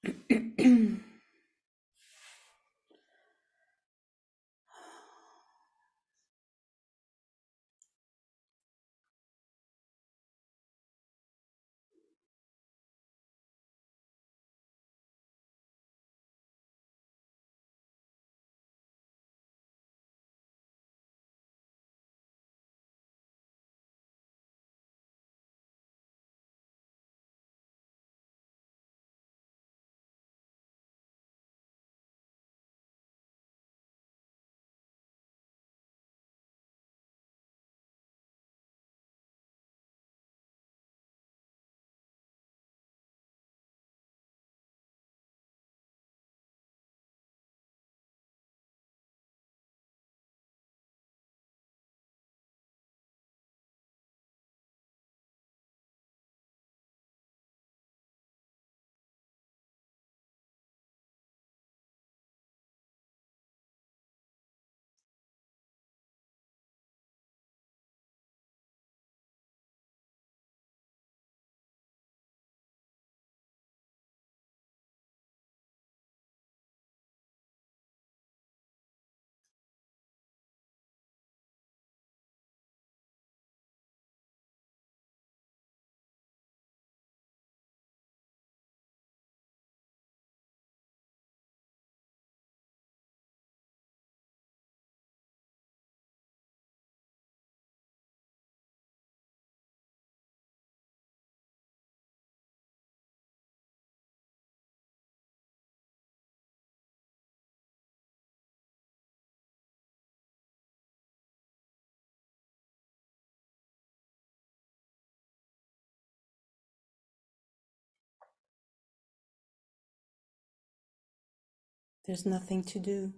There's nothing to do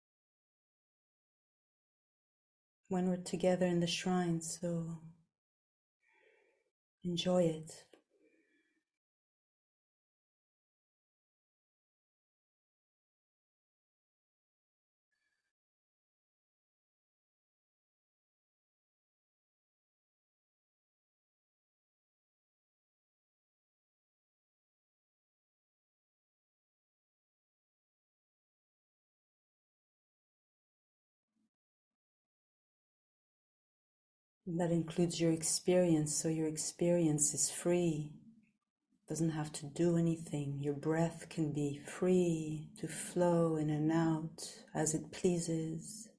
when we're together in the shrine, so enjoy it. That includes your experience, so your experience is free. Doesn't have to do anything. Your breath can be free to flow in and out as it pleases.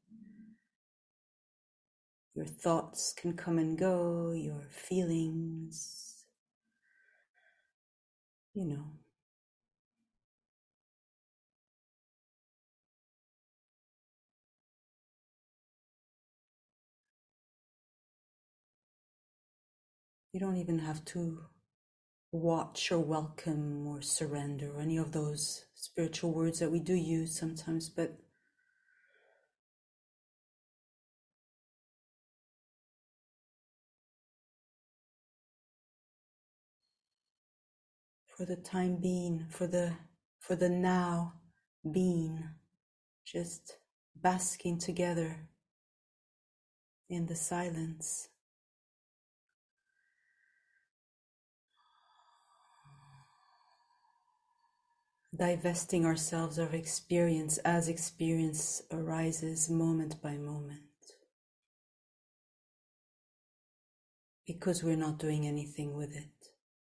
Your thoughts can come and go, your feelings, you know. You don't even have to watch or welcome or surrender or any of those spiritual words that we do use sometimes, but for the time being, for the now being, just basking together in the silence. Divesting ourselves of experience as experience arises moment by moment. Because we're not doing anything with it.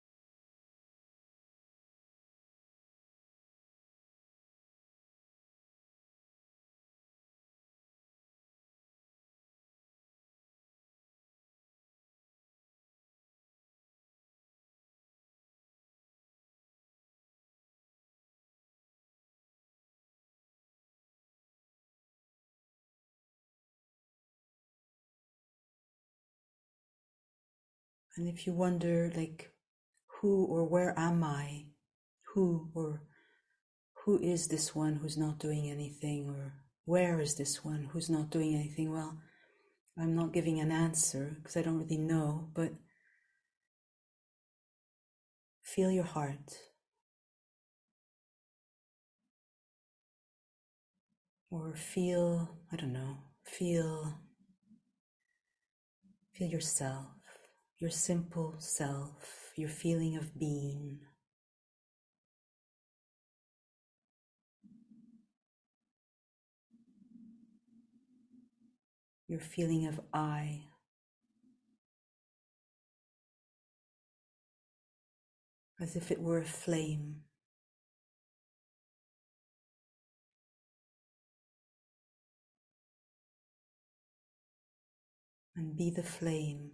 And if you wonder, like, who or where am I? Who or who is this one who's not doing anything? Or where is this one who's not doing anything? Well, I'm not giving an answer because I don't really know, but feel your heart. Or feel, I don't know, feel yourself, your simple self, your feeling of being. your feeling of I, as if it were a flame. And be the flame.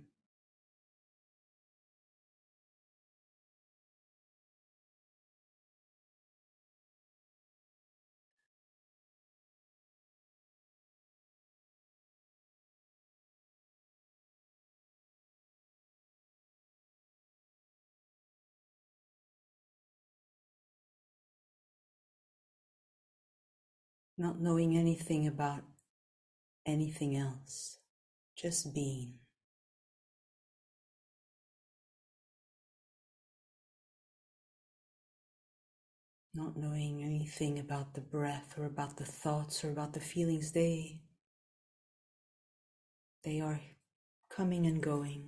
Not knowing anything about anything else, just being. Not knowing anything about the breath or about the thoughts or about the feelings. They are coming and going.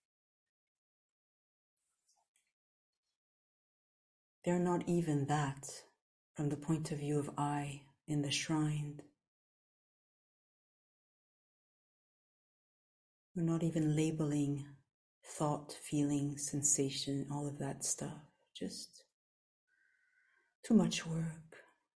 They're not even that from the point of view of I in the shrine. We're not even labeling thought, feeling, sensation, all of that stuff. Just too much work.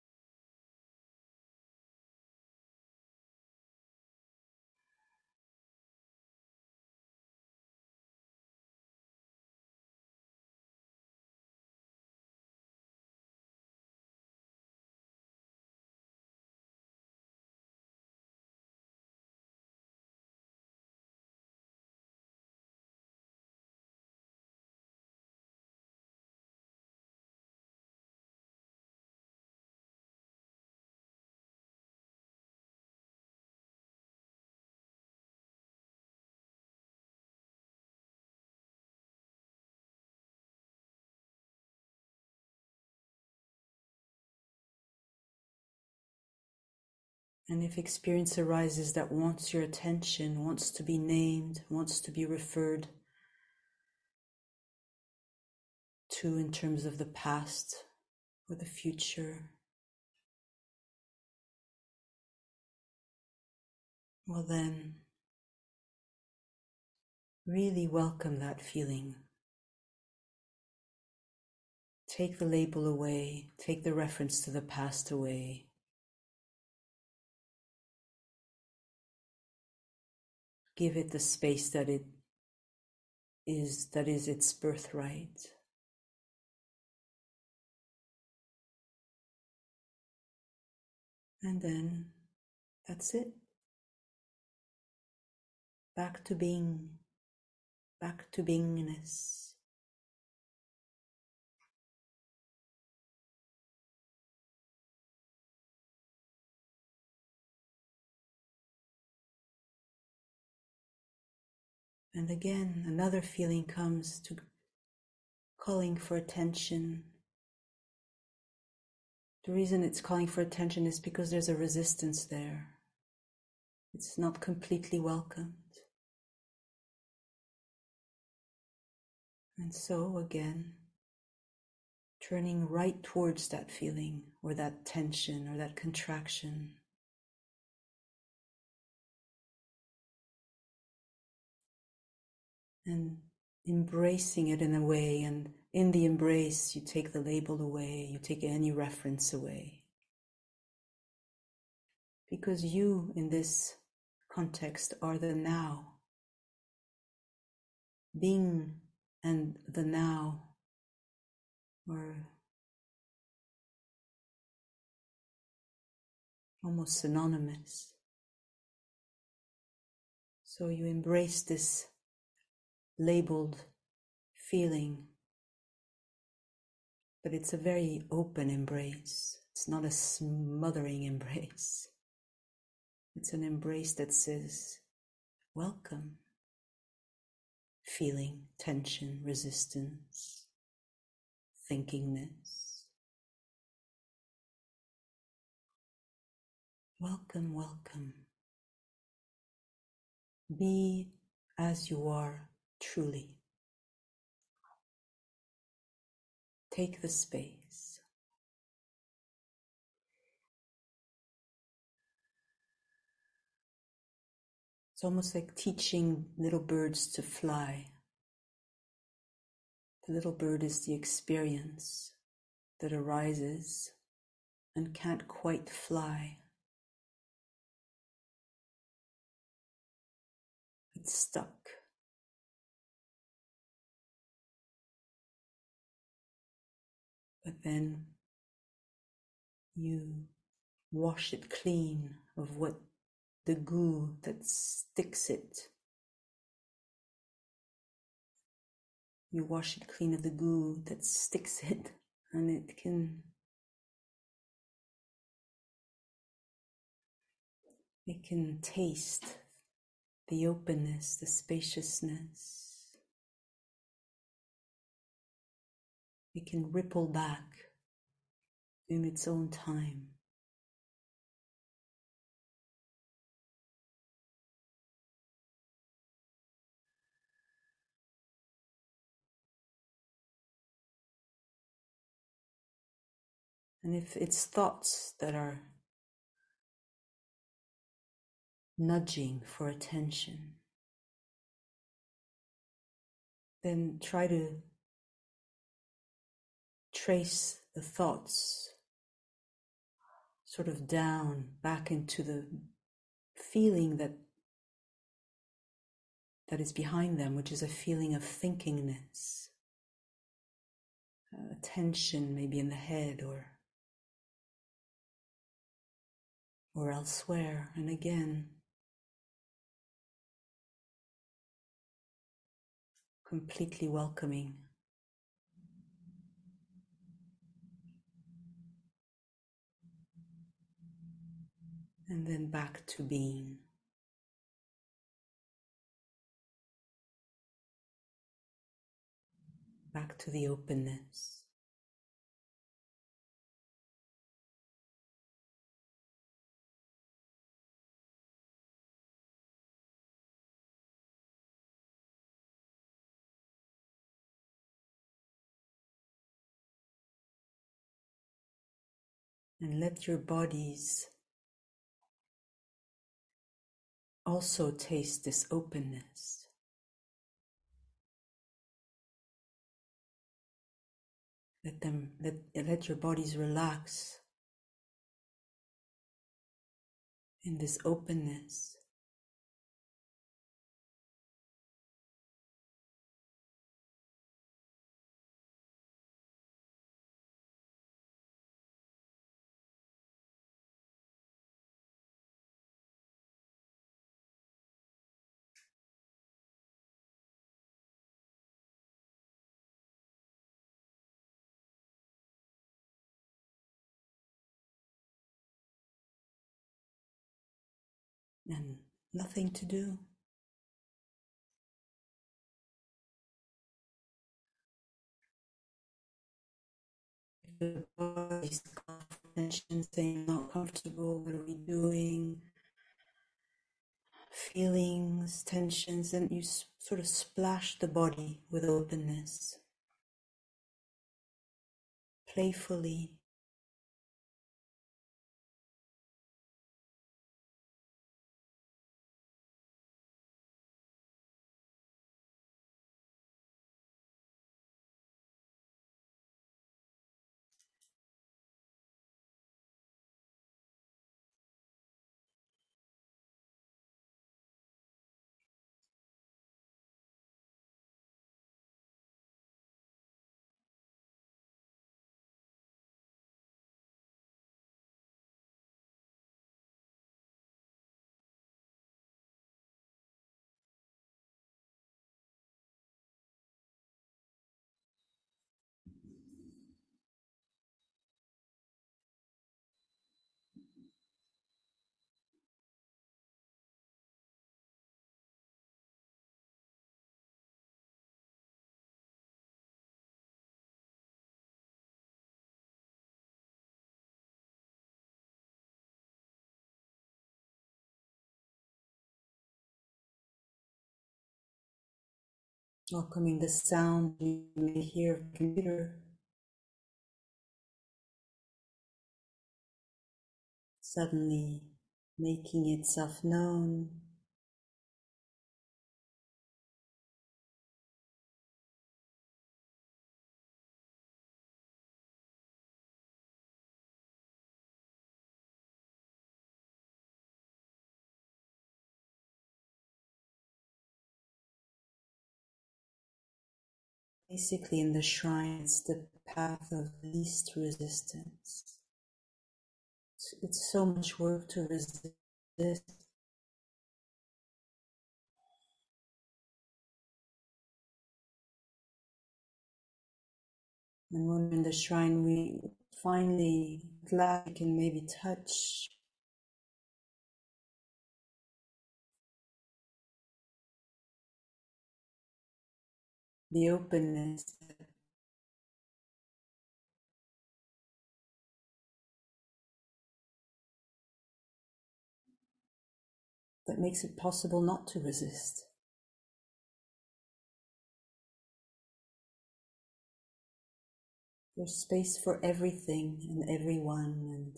And if experience arises that wants your attention, wants to be named, wants to be referred to in terms of the past or the future, well then, really welcome that feeling. Take the label away, take the reference to the past away. Give it the space that is its birthright. And then that's it. Back to being, back to beingness. And again, another feeling comes to calling for attention. The reason it's calling for attention is because there's a resistance there. It's not completely welcomed. And so again, turning right towards that feeling or that tension or that contraction. And embracing it in a way, and in the embrace, you take the label away, you take any reference away. Because you, in this context, are the now. Being and the now are almost synonymous. So you embrace this labeled feeling, but it's a very open embrace. It's not a smothering embrace. It's an embrace that says, welcome, feeling, tension, resistance, thinkingness. Welcome, welcome. Be as you are truly. Take the space. It's almost like teaching little birds to fly. The little bird is the experience that arises and can't quite fly. It's stuck. But then you wash it clean of what the goo that sticks it. You wash it clean of the goo that sticks it, and it can taste the openness, the spaciousness. It can ripple back in its own time. And if it's thoughts that are nudging for attention, then try to trace the thoughts sort of down back into the feeling that is behind them, which is a feeling of thinkingness, tension maybe in the head or elsewhere. And again, completely welcoming. And then back to being. Back to the openness. And let your bodies also taste this openness. Let your bodies relax in this openness. And nothing to do. If the body's tension, saying not comfortable, what are we doing? Feelings, tensions, and you sort of splash the body with openness. Playfully. Welcoming the sound you may hear of the computer. Suddenly making itself known. Basically, in the shrine, it's the path of least resistance. It's so much work to resist. And when we're in the shrine, we finally glad we can maybe touch the openness that makes it possible not to resist. There's space for everything and everyone, and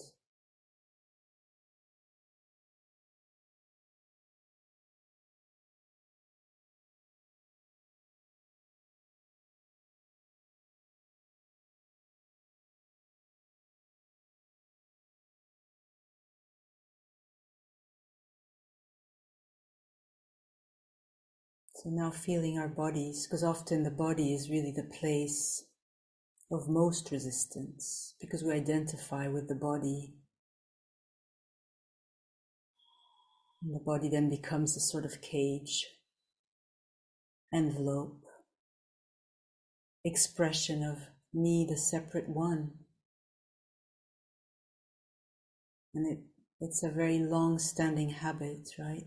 so now feeling our bodies, because often the body is really the place of most resistance, because we identify with the body. And the body then becomes a sort of cage, envelope, expression of me, the separate one. And it's a very long-standing habit, right?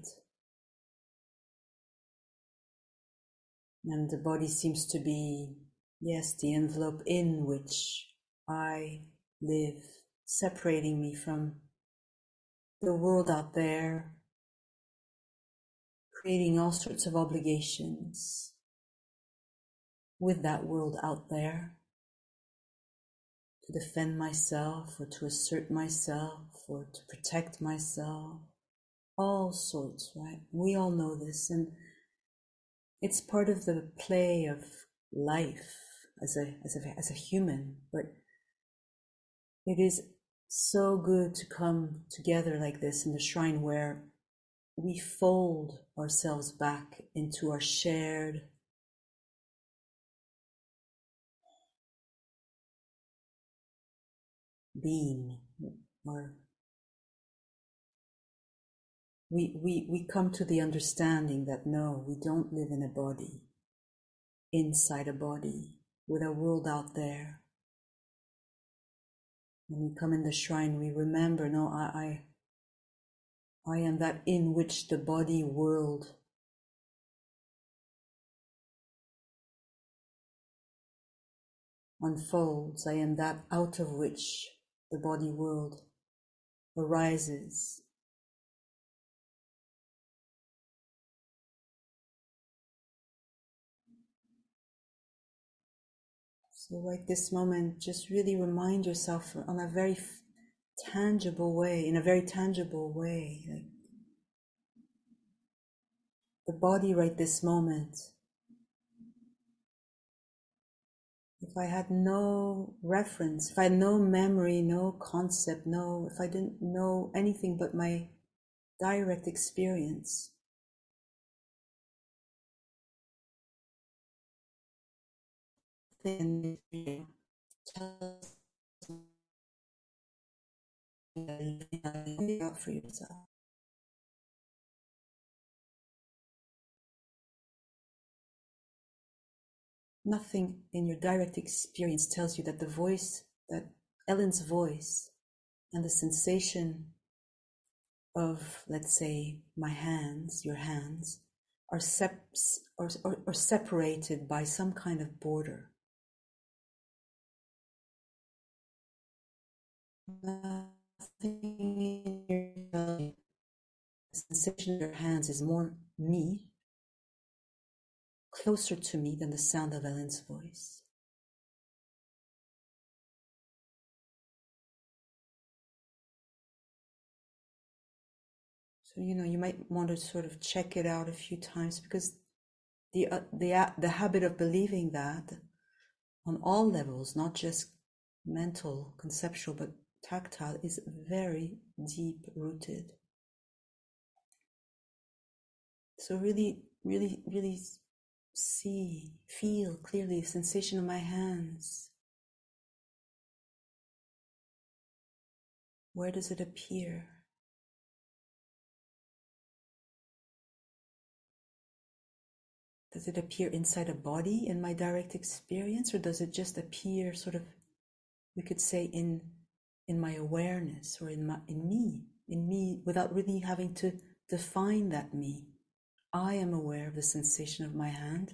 And the body seems to be, yes, the envelope in which I live, separating me from the world out there, creating all sorts of obligations with that world out there, to defend myself or to assert myself or to protect myself, all sorts, right? We all know this, and it's part of the play of life as a human, but it is so good to come together like this in the shrine where we fold ourselves back into our shared being, or we come to the understanding that no, we don't live in a body, inside a body, with a world out there. When we come in the shrine, we remember, no, I am that in which the body world unfolds. I am that out of which the body world arises. So right this moment, just really remind yourself on a very tangible way, in a very tangible way, like the body right this moment. If I had no reference, if I had no memory, no concept, if I didn't know anything but my direct experience, then out for yourself. Nothing in your direct experience tells you that the voice, that Ellen's voice, and the sensation of, let's say, my hands, your hands, are separated by some kind of border. Nothing in your sensation of your hands is more me, closer to me than the sound of Ellen's voice. So, you might want to sort of check it out a few times, because the habit of believing that on all levels, not just mental, conceptual, but tactile, is very deep rooted. So really, really, really see, feel clearly the sensation of my hands. Where does it appear? Does it appear inside a body in my direct experience, or does it just appear sort of, we could say, in my awareness, or in me, without really having to define that me? I am aware of the sensation of my hand.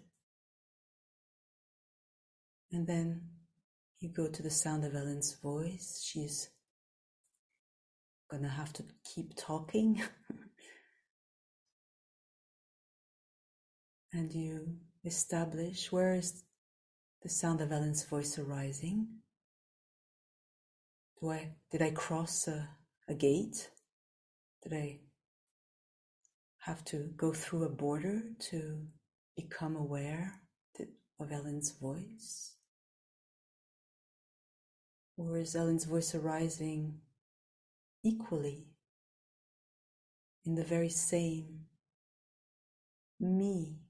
And then you go to the sound of Ellen's voice. She's gonna have to keep talking. And you establish, where is the sound of Ellen's voice arising? Did I cross a gate? Did I have to go through a border to become aware of Ellen's voice? Or is Ellen's voice arising equally in the very same me?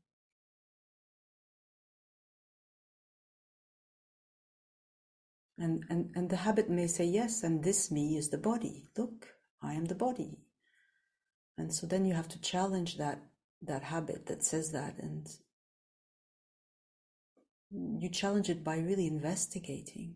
And the habit may say, yes, and this me is the body. Look, I am the body. And so then you have to challenge that habit that says that, and you challenge it by really investigating.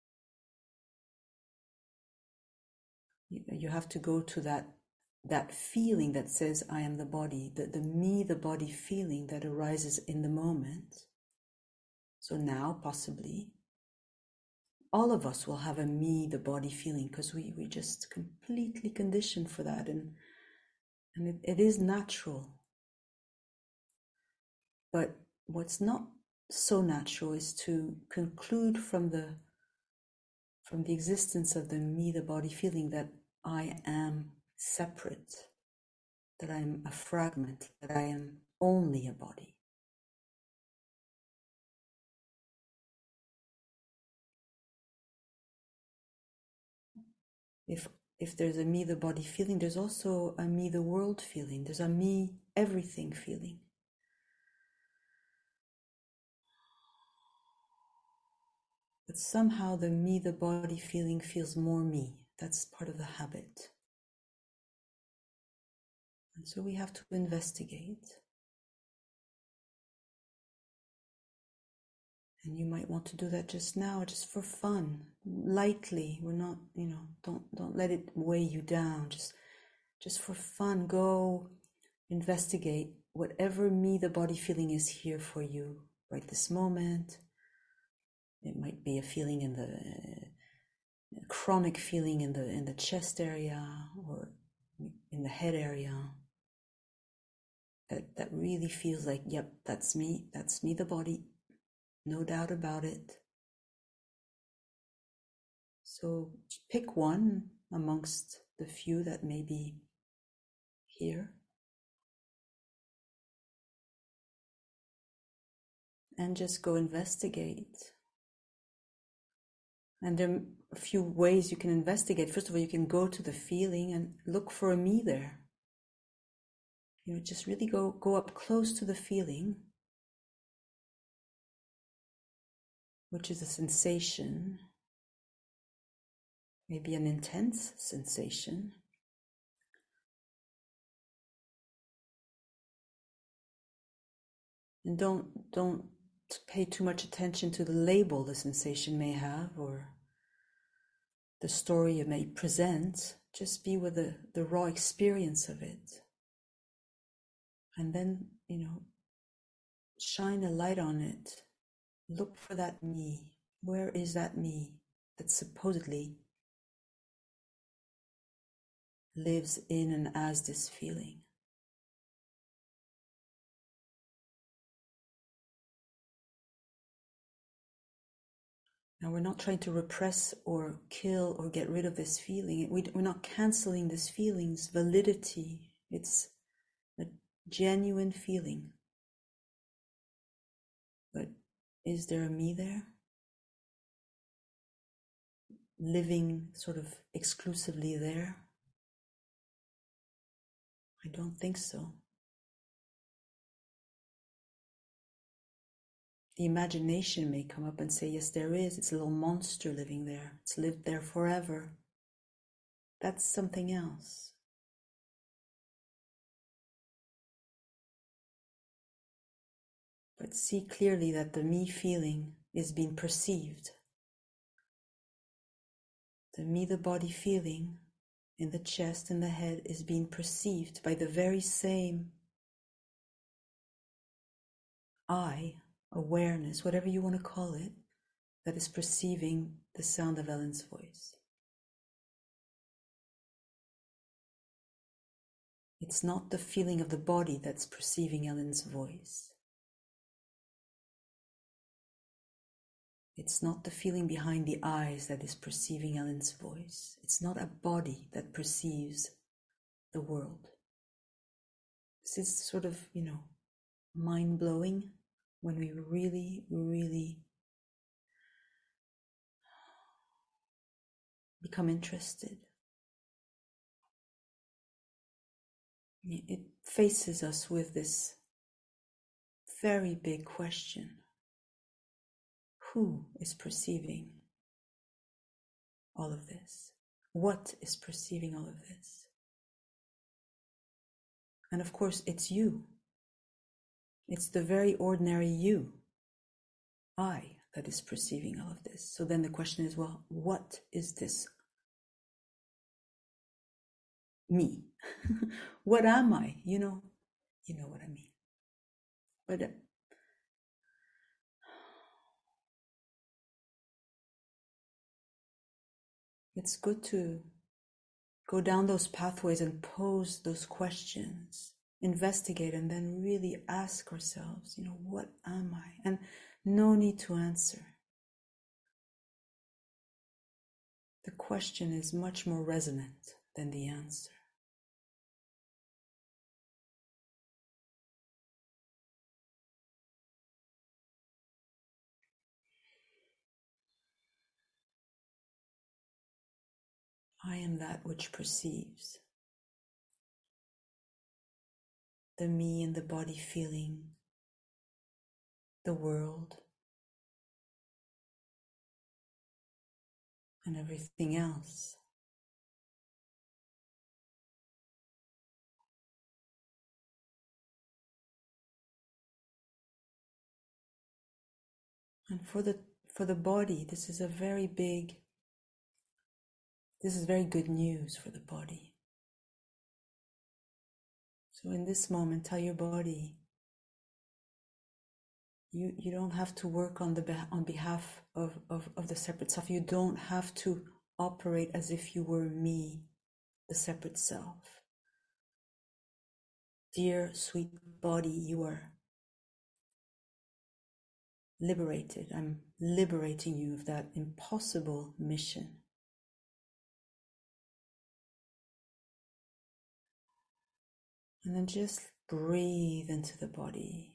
You have to go to that feeling that says, I am the body, the me, the body feeling that arises in the moment. So now, possibly, all of us will have a me, the body feeling, because we just completely conditioned for that, and it is natural. But what's not so natural is to conclude from the existence of the me, the body feeling, that I am separate, that I am a fragment, that I am only a body. If there's a me, the body feeling, there's also a me, the world feeling. There's a me, everything feeling. But somehow the me, the body feeling feels more me. That's part of the habit. And so we have to investigate. And you might want to do that just now, just for fun, lightly. We're not, don't let it weigh you down. Just for fun, go investigate whatever me, the body feeling is here for you right this moment. It might be a feeling in a chronic feeling in the chest area or in the head area. That really feels like, yep, that's me, the body. No doubt about it. So pick one amongst the few that may be here. And just go investigate. And there are a few ways you can investigate. First of all, you can go to the feeling and look for a me there. Just really go up close to the feeling, which is a sensation, maybe an intense sensation. And don't pay too much attention to the label the sensation may have or the story it may present. Just be with the raw experience of it. And then, shine a light on it. Look for that me. Where is that me that supposedly lives in and as this feeling? Now, we're not trying to repress or kill or get rid of this feeling. We're not canceling this feeling's validity. It's a genuine feeling. But is there a me there? Living sort of exclusively there? I don't think so. The imagination may come up and say, yes, there is. It's a little monster living there. It's lived there forever. That's something else. But see clearly that the me feeling is being perceived. The me, the body feeling in the chest and the head is being perceived by the very same I, awareness, whatever you want to call it, that is perceiving the sound of Ellen's voice. It's not the feeling of the body that's perceiving Ellen's voice. It's not the feeling behind the eyes that is perceiving Ellen's voice. It's not a body that perceives the world. This is sort of, mind-blowing when we really, really become interested. It faces us with this very big question. Who is perceiving all of this? What is perceiving all of this? And of course, it's you. It's the very ordinary you, I, that is perceiving all of this. So then the question is, well, what is this me? What am I? You know what I mean. But it's good to go down those pathways and pose those questions, investigate, and then really ask ourselves, what am I? And no need to answer. The question is much more resonant than the answer. I am that which perceives. The me and the body feeling, the world, and everything else. And for the body, this is very good news for the body. So in this moment, tell your body, you don't have to work on behalf of the separate self. You don't have to operate as if you were me, the separate self. Dear sweet body, you are liberated. I'm liberating you of that impossible mission. And then just breathe into the body.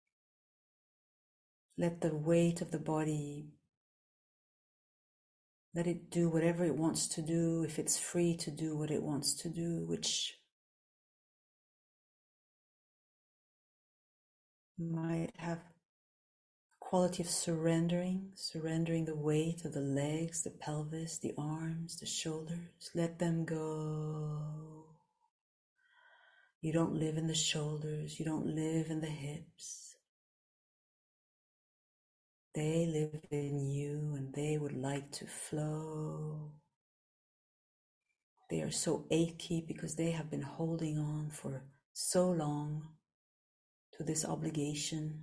Let the weight of the body, let it do whatever it wants to do, if it's free to do what it wants to do, which might have a quality of surrendering the weight of the legs, the pelvis, the arms, the shoulders. Let them go. You don't live in the shoulders, you don't live in the hips. They live in you and they would like to flow. They are so achy because they have been holding on for so long to this obligation.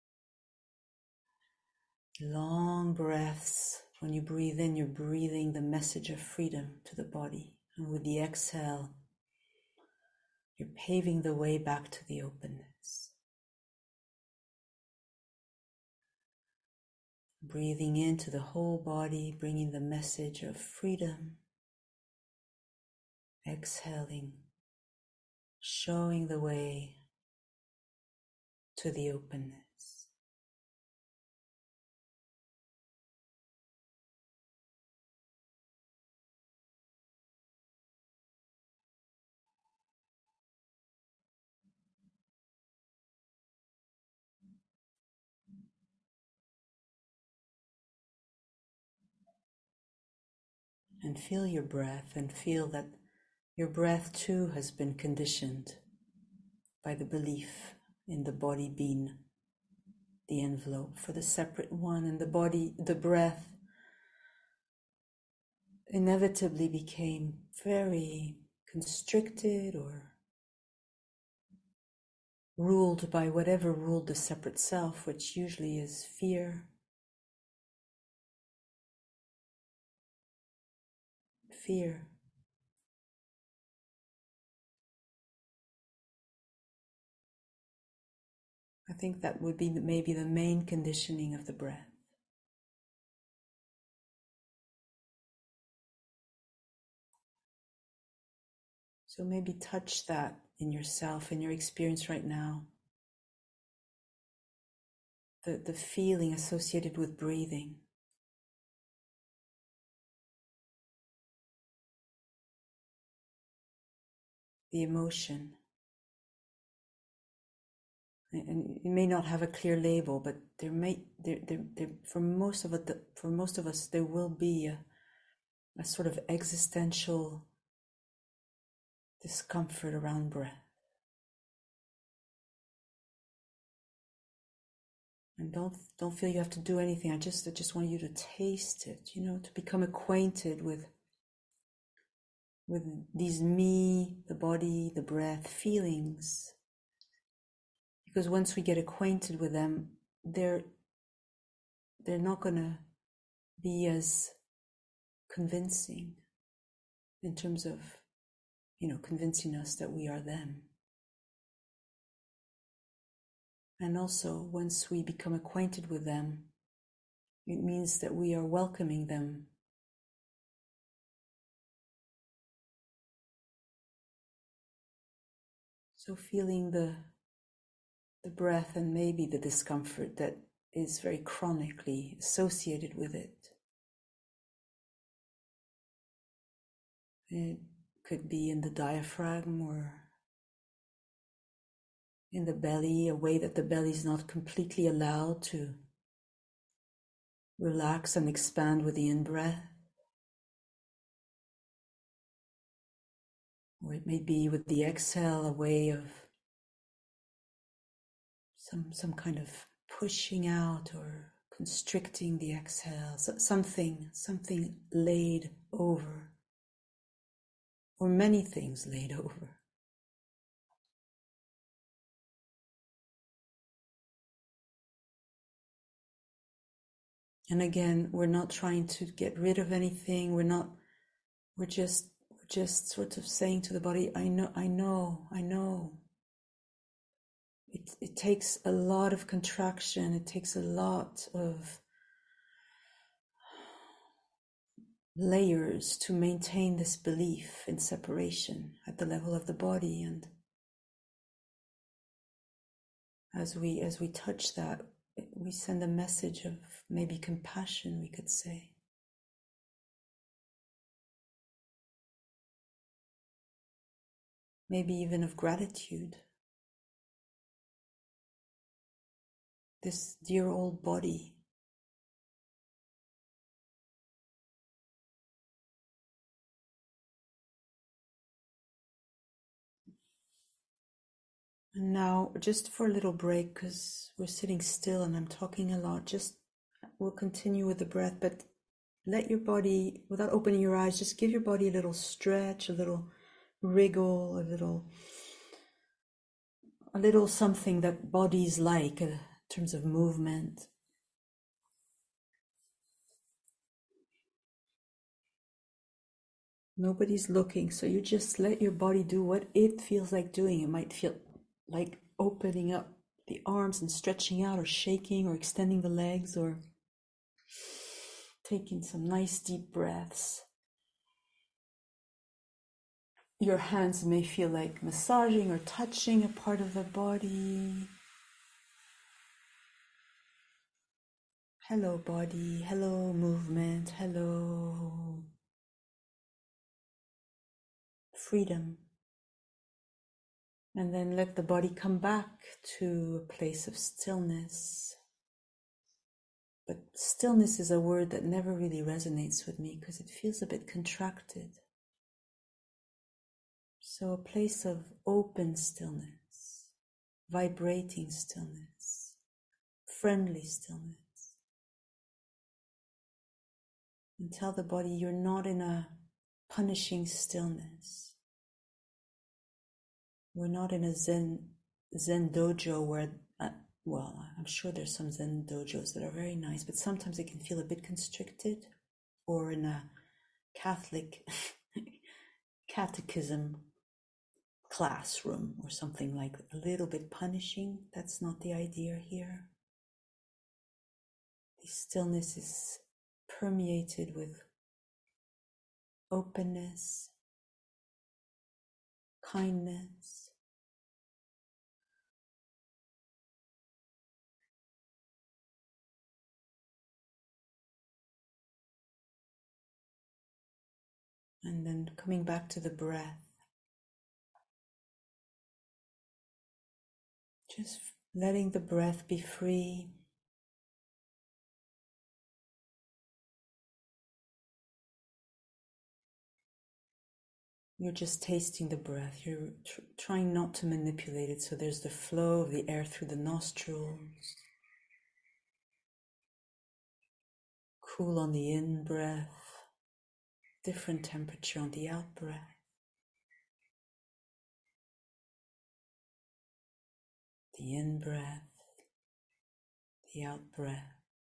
Long breaths. When you breathe in, you're breathing the message of freedom to the body. And with the exhale, you're paving the way back to the openness. Breathing into the whole body, bringing the message of freedom. Exhaling, showing the way to the openness. And feel your breath, and feel that your breath too has been conditioned by the belief in the body being the envelope for the separate one, and the body, the breath inevitably became very constricted or ruled by whatever ruled the separate self, which usually is fear. Fear. I think that would be maybe the main conditioning of the breath. So maybe touch that in yourself, in your experience right now. The feeling associated with breathing. The emotion. And it may not have a clear label, but for most of us, there will be a sort of existential discomfort around breath. And don't feel you have to do anything. I just want you to taste it, to become acquainted with these me, the body, the breath feelings. Because once we get acquainted with them, they're not going to be as convincing in terms of, convincing us that we are them. And also, once we become acquainted with them, it means that we are welcoming them. So feeling the breath and maybe the discomfort that is very chronically associated with it. It could be in the diaphragm or in the belly, a way that the belly is not completely allowed to relax and expand with the in-breath. Or it may be with the exhale, a way of some kind of pushing out or constricting the exhale, something laid over, or many things laid over. And again, we're not trying to get rid of anything. We're just sort of saying to the body, I know. It takes a lot of contraction. It takes a lot of layers to maintain this belief in separation at the level of the body. And as we touch that, we send a message of maybe compassion, we could say. Maybe even of gratitude. This dear old body. And now, just for a little break, because we're sitting still and I'm talking a lot, we'll continue with the breath, but let your body, without opening your eyes, just give your body a little stretch, a little wriggle, a little something that bodies like in terms of movement. Nobody's looking, so you just let your body do what it feels like doing. It might feel like opening up the arms and stretching out, or shaking, or extending the legs, or taking some nice deep breaths. Your hands may feel like massaging or touching a part of the body. Hello, body. Hello, movement. Hello, freedom. And then let the body come back to a place of stillness. But stillness is a word that never really resonates with me because it feels a bit contracted. So a place of open stillness, vibrating stillness, friendly stillness. And tell the body you're not in a punishing stillness. We're not in a Zen dojo where, well, I'm sure there's some Zen dojos that are very nice, but sometimes it can feel a bit constricted, or in a Catholic catechism classroom or something like a little bit punishing. That's not the idea here. The stillness is permeated with openness, kindness. And then coming back to the breath, just letting the breath be free. You're just tasting the breath. You're trying not to manipulate it. So there's the flow of the air through the nostrils. Cool on the in-breath. Different temperature on the out-breath. The in-breath. The out-breath.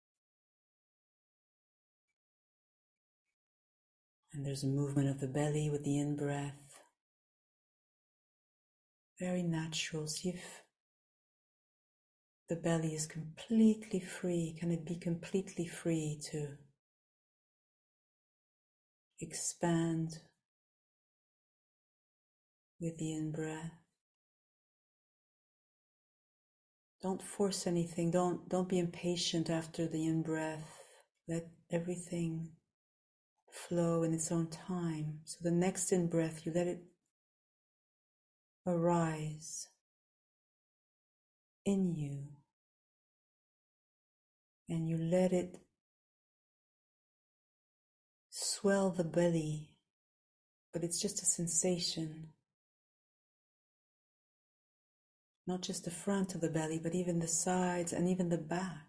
And there's a movement of the belly with the in-breath. Very natural. See if the belly is completely free. Can it be completely free to expand with the in-breath? Don't force anything. Don't be impatient after the in-breath. Let everything flow in its own time. So the next in-breath, you let it arise in you. And you let it swell the belly. But it's just a sensation. Not just the front of the belly, but even the sides and even the back.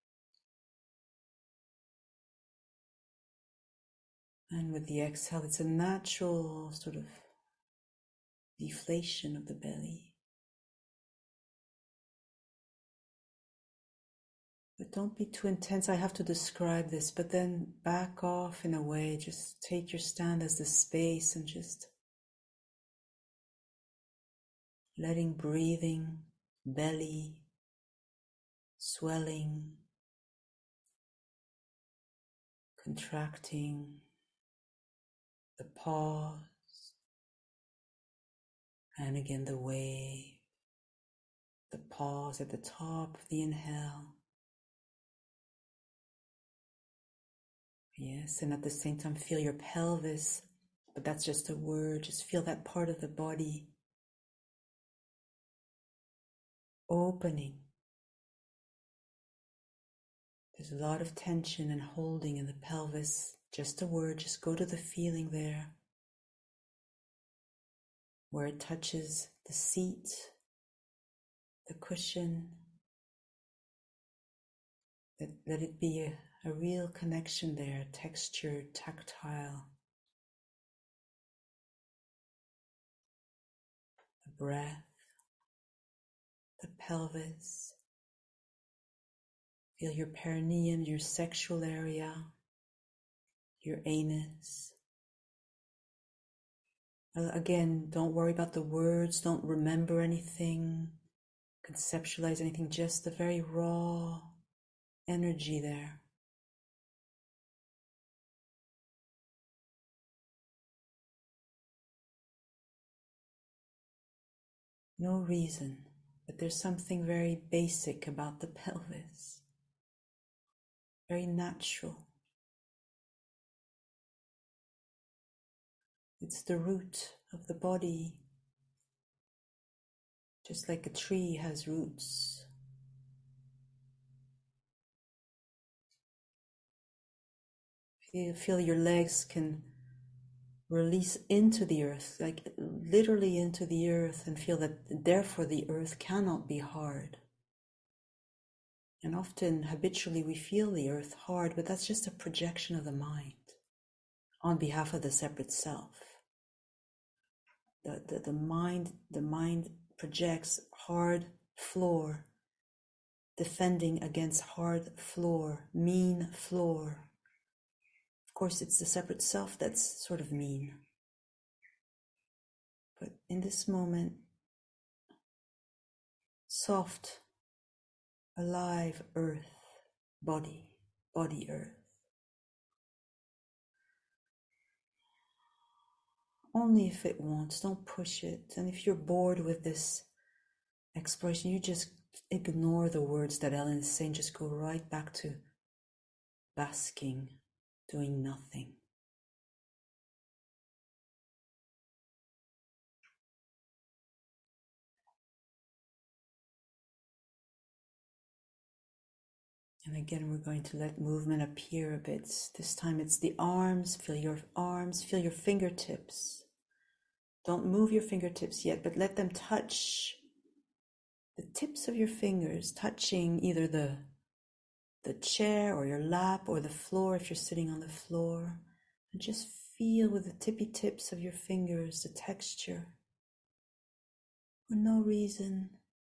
And with the exhale, it's a natural sort of deflation of the belly. But don't be too intense. I have to describe this, but then back off in a way. Just take your stand as the space and just letting breathing, belly, swelling, contracting, the pause, and again the wave, the pause at the top of the inhale. Yes, and at the same time feel your pelvis, but that's just a word. Just feel that part of the body opening. There's a lot of tension and holding in the pelvis. Just a word, just go to the feeling there, where it touches the seat, the cushion. Let it be a real connection there, textured, tactile. The breath, the pelvis. Feel your perineum, your sexual area, your anus. Again, don't worry about the words, don't remember anything, conceptualize anything, just the very raw energy there. No reason, but there's something very basic about the pelvis, very natural. It's the root of the body, just like a tree has roots. Feel your legs can release into the earth, like literally into the earth, and feel that therefore the earth cannot be hard. And often, habitually, we feel the earth hard, but that's just a projection of the mind on behalf of the separate self. The mind projects hard floor, defending against hard floor, mean floor. Of course, it's the separate self that's sort of mean. But in this moment, soft, alive earth, body earth. Only if it wants, don't push it. And if you're bored with this exploration, you just ignore the words that Ellen is saying, just go right back to basking, doing nothing. And again, we're going to let movement appear a bit. This time it's the arms. Feel your fingertips. Don't move your fingertips yet, but let them touch the tips of your fingers, touching either the chair or your lap or the floor if you're sitting on the floor. And just feel with the tippy tips of your fingers the texture for no reason.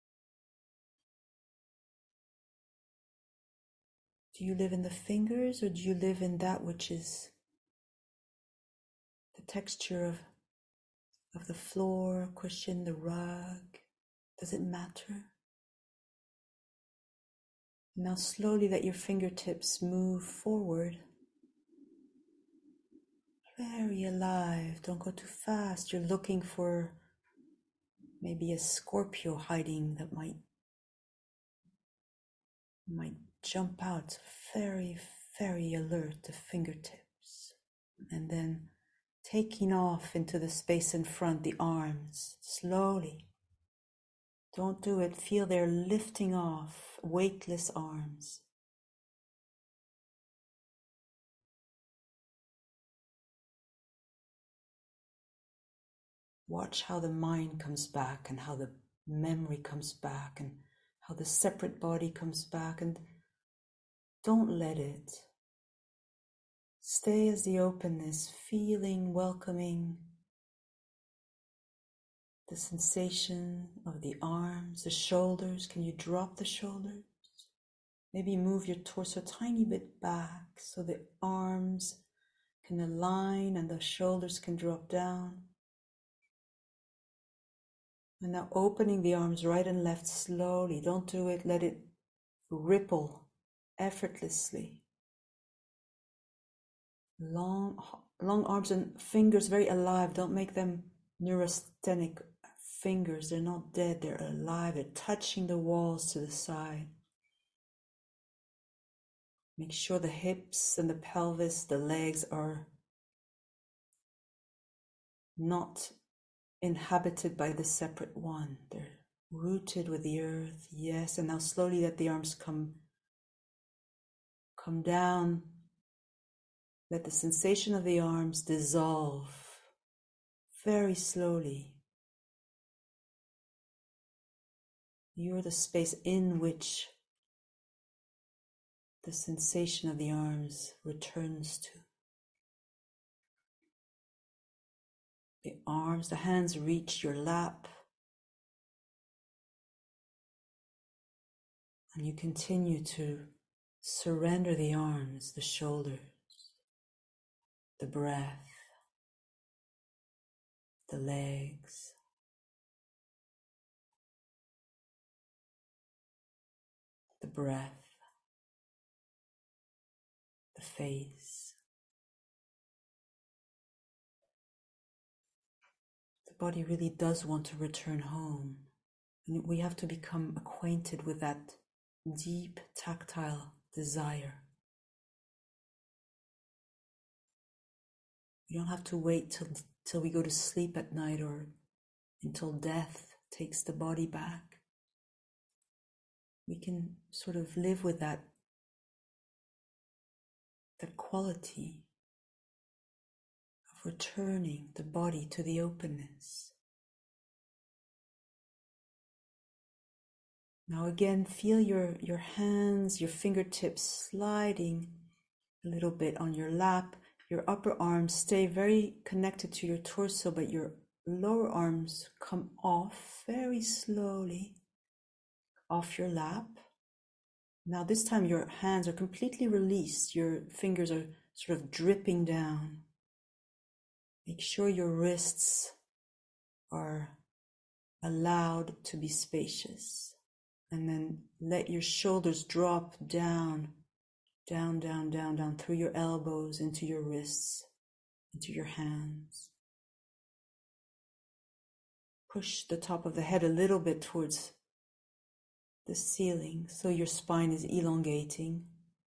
Do you live in the fingers, or do you live in that which is the texture of the floor, cushion, the rug? Does it matter? Now slowly let your fingertips move forward. Very alive. Don't go too fast. You're looking for maybe a Scorpio hiding that might jump out. Very, very alert, the fingertips. And then taking off into the space in front, the arms, slowly. Don't do it. Feel they're lifting off, weightless arms. Watch how the mind comes back and how the memory comes back and how the separate body comes back, and don't let it. Stay as the openness, feeling, welcoming the sensation of the arms, the shoulders. Can you drop the shoulders? Maybe move your torso a tiny bit back so the arms can align and the shoulders can drop down. And now opening the arms right and left slowly. Don't do it. Let it ripple effortlessly. Long arms and fingers very alive. Don't make them neurasthenic fingers. They're not dead. They're alive. They're touching the walls to the side. Make sure the hips and the pelvis, the legs are not inhabited by the separate one. They're rooted with the earth. Yes, and now slowly let the arms come down. Let the sensation of the arms dissolve very slowly. You're the space in which the sensation of the arms returns to. The arms, the hands reach your lap. And you continue to surrender the arms, the shoulders, the breath, the legs, the breath, the face. The body really does want to return home. And we have to become acquainted with that deep tactile desire. We don't have to wait till we go to sleep at night or until death takes the body back. We can sort of live with that that quality of returning the body to the openness. Now again, feel your hands, your fingertips sliding a little bit on your lap. Your upper arms stay very connected to your torso, but your lower arms come off very slowly off your lap. Now this time your hands are completely released. Your fingers are sort of dripping down. Make sure your wrists are allowed to be spacious. And then let your shoulders drop down through your elbows, into your wrists, into your hands. Push the top of the head a little bit towards the ceiling so your spine is elongating.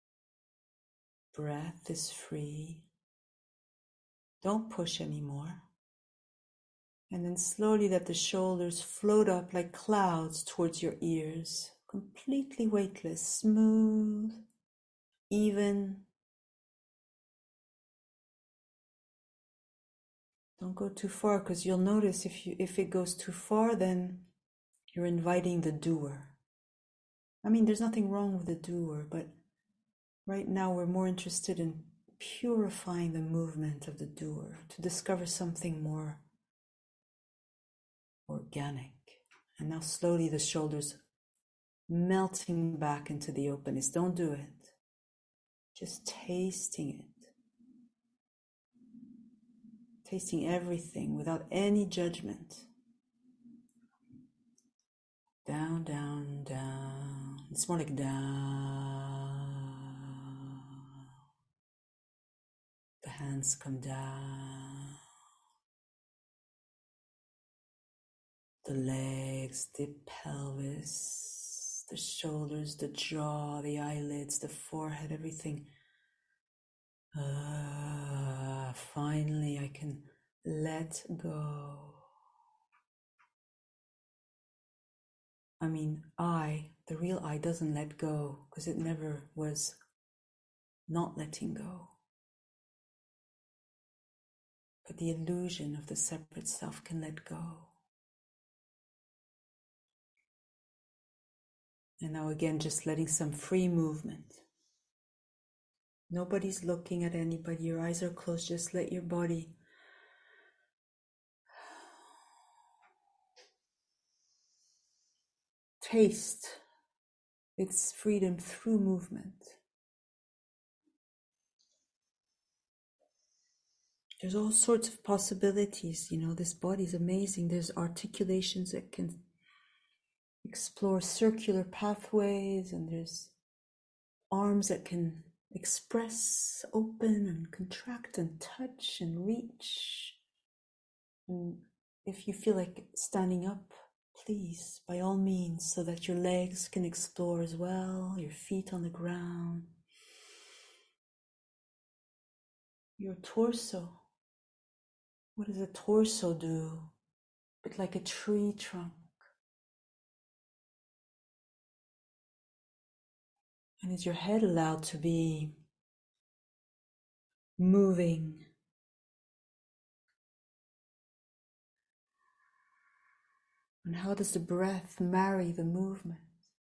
Breath is free. Don't push anymore. And then slowly let the shoulders float up like clouds towards your ears, completely weightless, smooth, even. Don't go too far, because you'll notice if it goes too far, then you're inviting the doer. I mean, there's nothing wrong with the doer, but right now we're more interested in purifying the movement of the doer to discover something more organic. And now slowly the shoulders melting back into the openness. Don't do it. Just tasting it. Tasting everything without any judgment. Down, down, down. It's more like down. The hands come down. The legs, the pelvis, the shoulders, the jaw, the eyelids, the forehead, everything. Finally, I can let go. I mean, the real I doesn't let go because it never was not letting go. But the illusion of the separate self can let go. And now again, just letting some free movement. Nobody's looking at anybody. Your eyes are closed. Just let your body taste its freedom through movement. There's all sorts of possibilities. This body is amazing. There's articulations that can explore circular pathways, and there's arms that can express, open and contract and touch and reach. And if you feel like standing up, please, by all means, so that your legs can explore as well, your feet on the ground, your torso. What does a torso do? But like a tree trunk. And is your head allowed to be moving? And how does the breath marry the movement?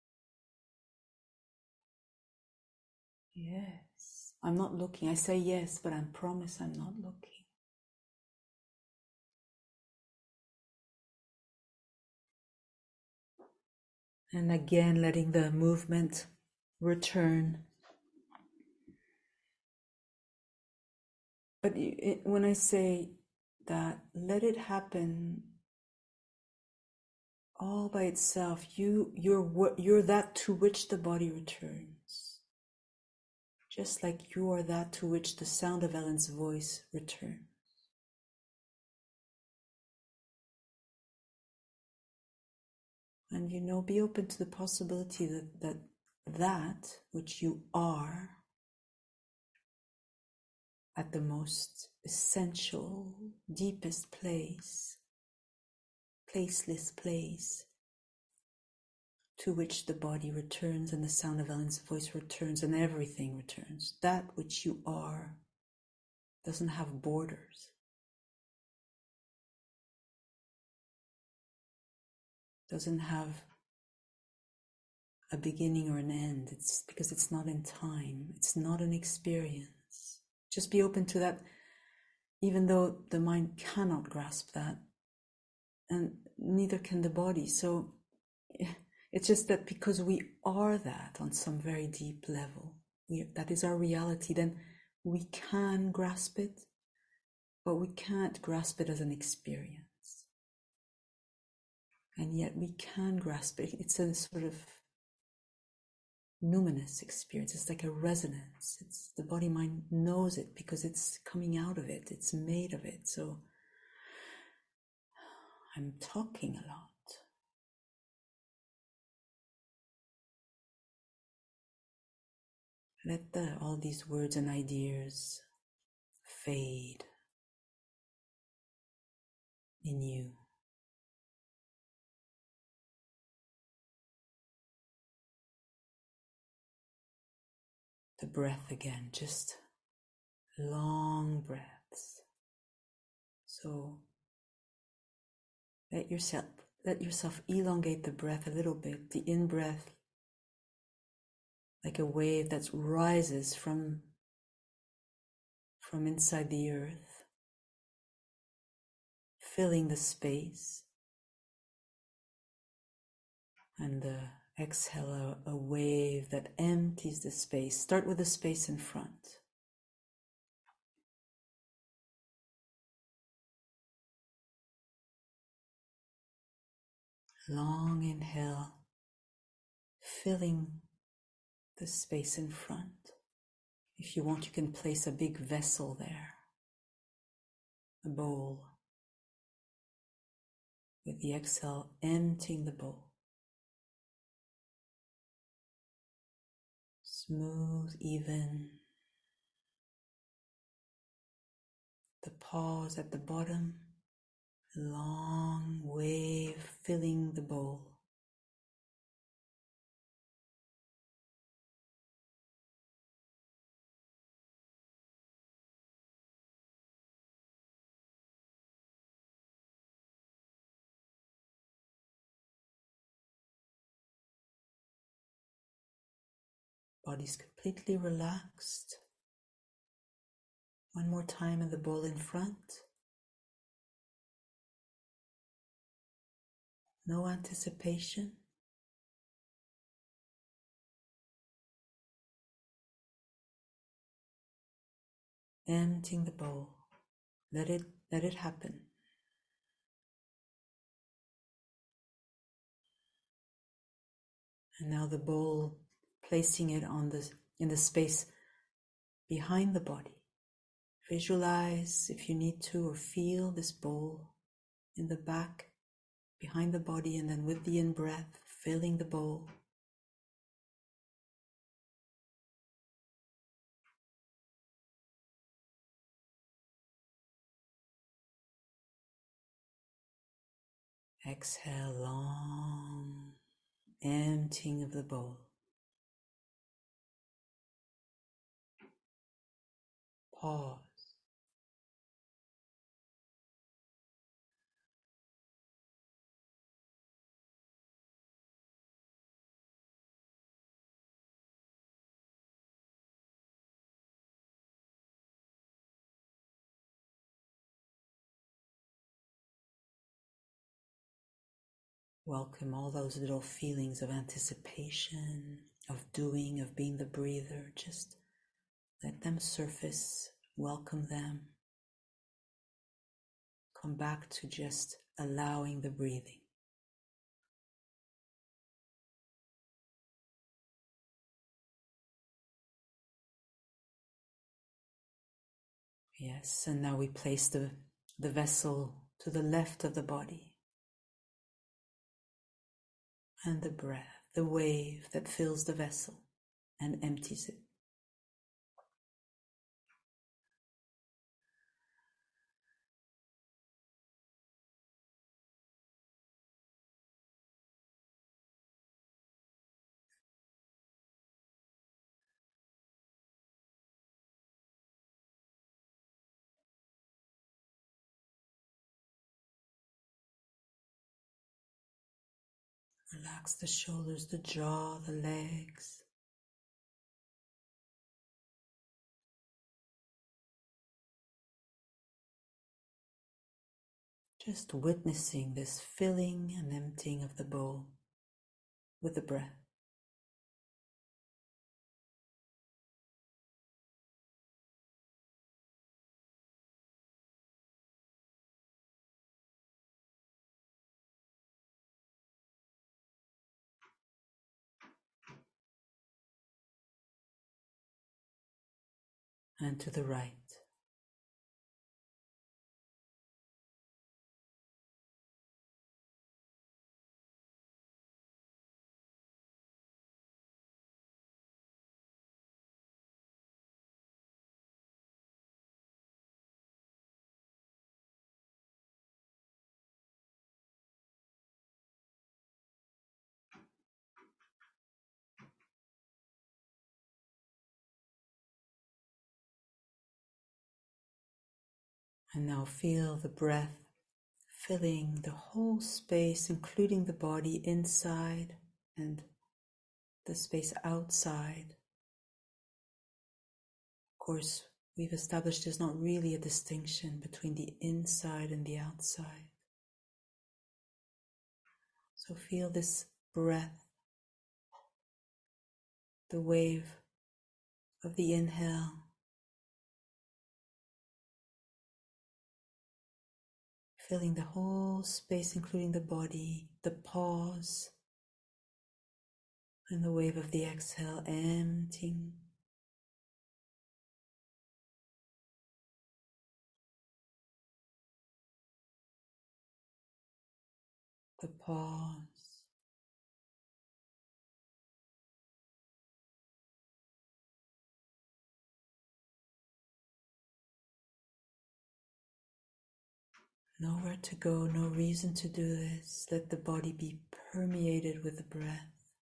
Yes. I'm not looking. I say yes, but I promise I'm not looking. And again, letting the movement return. But when I say that, let it happen all by itself. You're that to which the body returns. Just like you are that to which the sound of Ellen's voice returns. And be open to the possibility that which you are at the most essential, deepest place, placeless place, to which the body returns and the sound of Ellen's voice returns and everything returns. That which you are doesn't have borders, doesn't have a beginning or an end. It's because it's not in time. It's not an experience. Just be open to that, even though the mind cannot grasp that, and neither can the body. So it's just that because we are that on some very deep level, that is our reality, then we can grasp it, but we can't grasp it as an experience. And yet we can grasp it. It's a sort of numinous experience. It's like a resonance. It's the body mind knows it because it's coming out of it. It's made of it. So I'm talking a lot. Let all these words and ideas fade in you. The breath again, just long breaths. So let yourself elongate the breath a little bit. The in-breath, like a wave that rises from inside the earth, filling the space. And the exhale, a wave that empties the space. Start with the space in front. Long inhale, filling the space in front. If you want, you can place a big vessel there, a bowl. With the exhale, emptying the bowl. Smooth, even. The pause at the bottom, long wave filling the bowl. Body's completely relaxed. One more time in the bowl in front. No anticipation. Emptying the bowl. Let it happen. And now the bowl, placing it in the space behind the body. Visualize, if you need to, or feel this bowl in the back, behind the body, and then with the in-breath, filling the bowl. Exhale, long emptying of the bowl. Pause. Welcome all those little feelings of anticipation, of doing, of being the breather. Just let them surface, welcome them. Come back to just allowing the breathing. Yes, and now we place the vessel to the left of the body. And the breath, the wave that fills the vessel and empties it. Relax the shoulders, the jaw, the legs. Just witnessing this filling and emptying of the bowl with the breath. And to the right. And now feel the breath filling the whole space, including the body inside and the space outside. Of course, we've established there's not really a distinction between the inside and the outside. So feel this breath, the wave of the inhale, filling the whole space, including the body, the pause, and the wave of the exhale, emptying. The pause. Nowhere to go, no reason to do this. Let the body be permeated with the breath.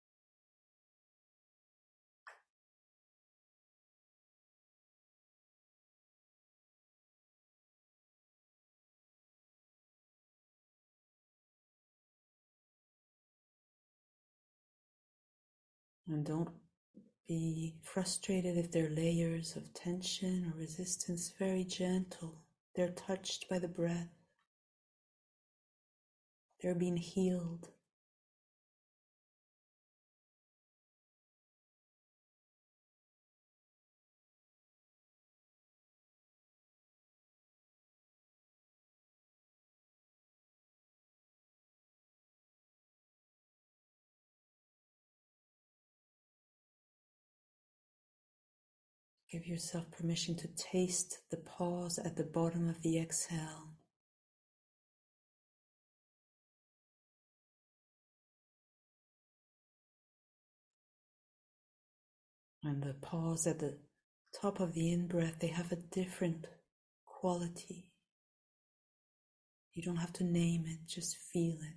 And don't be frustrated if there are layers of tension or resistance. Very gentle. They're touched by the breath. They're being healed. Give yourself permission to taste the pause at the bottom of the exhale. And the pause at the top of the in-breath, they have a different quality. You don't have to name it, just feel it.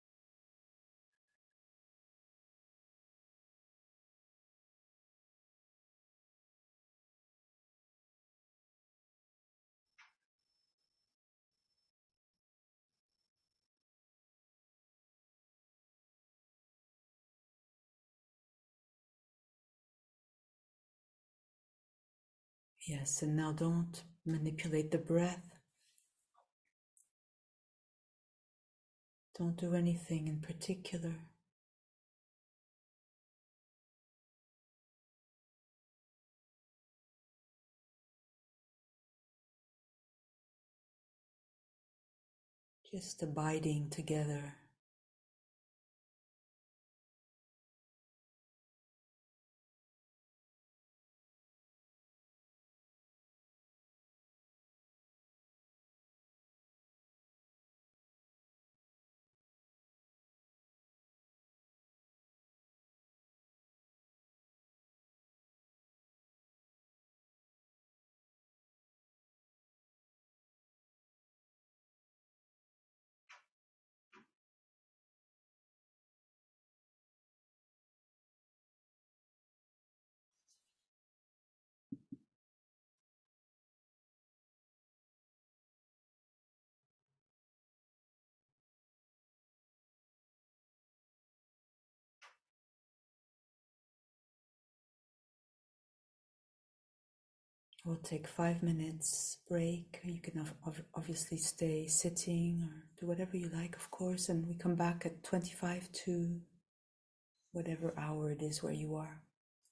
Yes, and now don't manipulate the breath. Don't do anything in particular. Just abiding together. We'll take 5 minutes break. You can obviously stay sitting or do whatever you like, of course, and we come back at 25 to whatever hour it is where you are.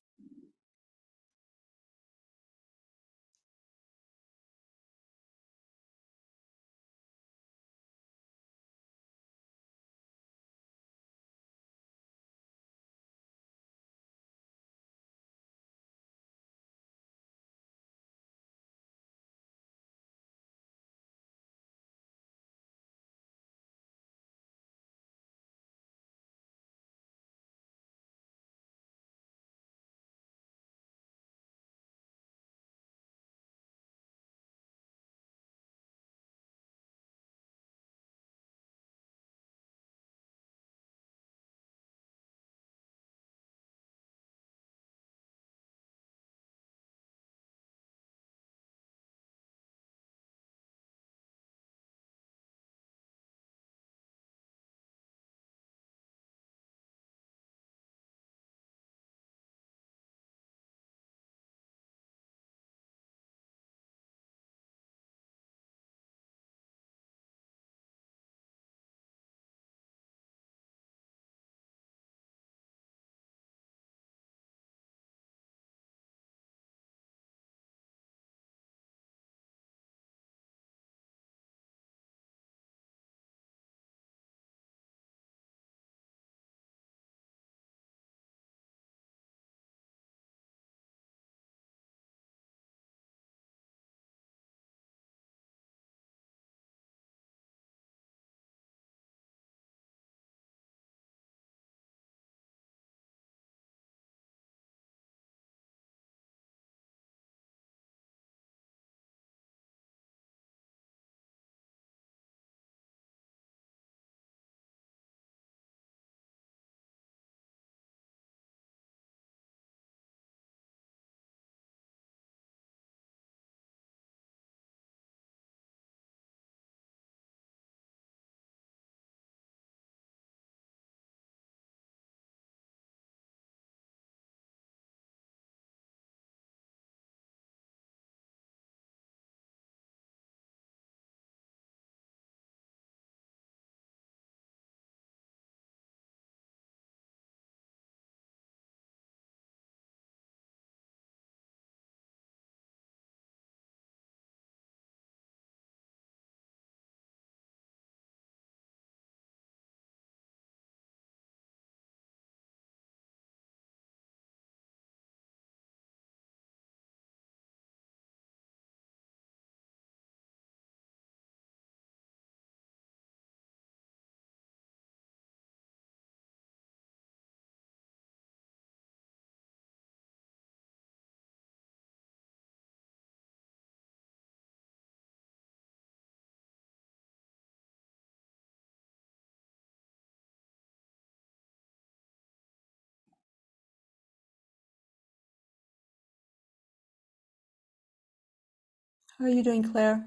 How are you doing, Claire?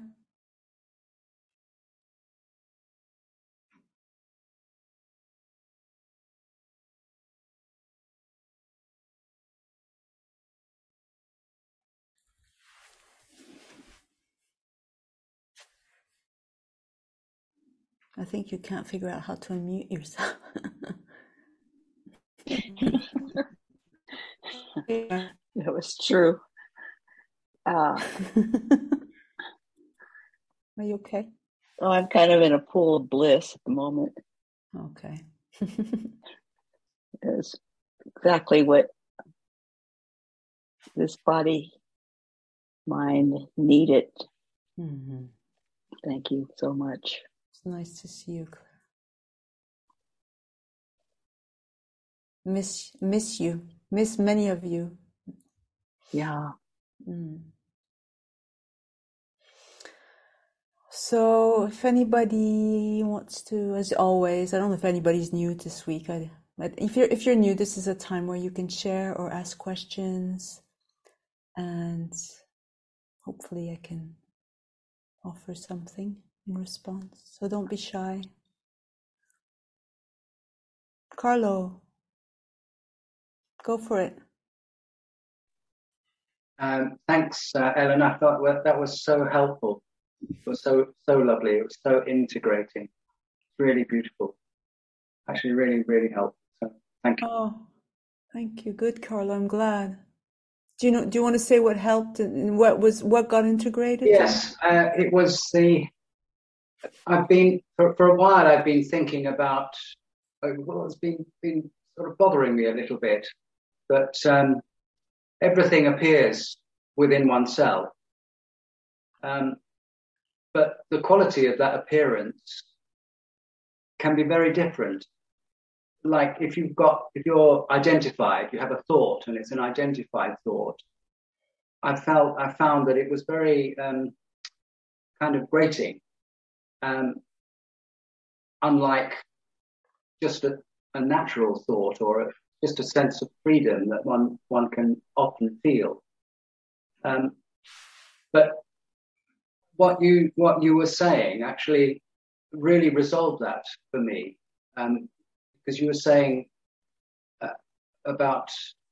I think you can't figure out how to unmute yourself. That was true. Are you okay? Oh, I'm kind of in a pool of bliss at the moment. Okay. It's exactly what this body, mind needed. Mm-hmm. Thank you so much. It's nice to see you, Claire. Miss you. Miss many of you. Yeah. Mm. So if anybody wants to, as always, I don't know if anybody's new this week. But if you're new, this is a time where you can share or ask questions, and hopefully I can offer something in response. So don't be shy. Carlo, go for it. Thanks, Ellen. I thought that was so helpful. It was so lovely. It was so integrating. Really beautiful. Actually, really, really helpful. So thank you. Oh, thank you. Good, Carlo. I'm glad. Do you want to say what helped and what got integrated? Yes, it was the. I've been for a while. I've been thinking about. Well, it's been sort of bothering me a little bit that everything appears within oneself, um, but the quality of that appearance can be very different. Like if you're identified, you have a thought, and it's an identified thought. I found that it was very kind of grating, um, unlike just a natural thought or just a sense of freedom that one can often feel. Um, but what you were saying actually really resolved that for me, because you were saying uh, about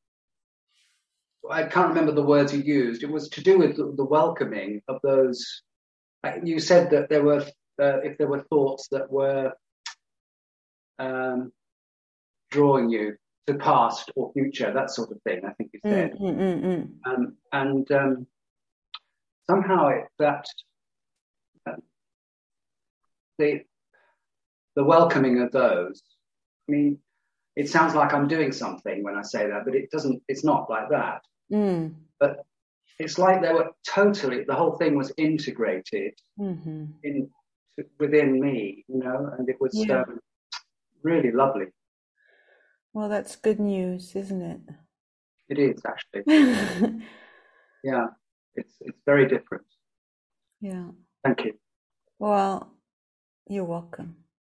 I can't remember the words you used. It was to do with the welcoming of those. You said that there were if there were thoughts that were um, drawing you to past or future, that sort of thing. I think you said, and somehow uh, the the welcoming of those. I mean, it sounds like I'm doing something when I say that, but it doesn't. It's not like that. But it's like they were totally. The whole thing was integrated in within me, and it was Yeah. really lovely. Well, that's good news, isn't It is actually. it? Yeah, it's very different. Yeah. Thank you. Well, you're welcome.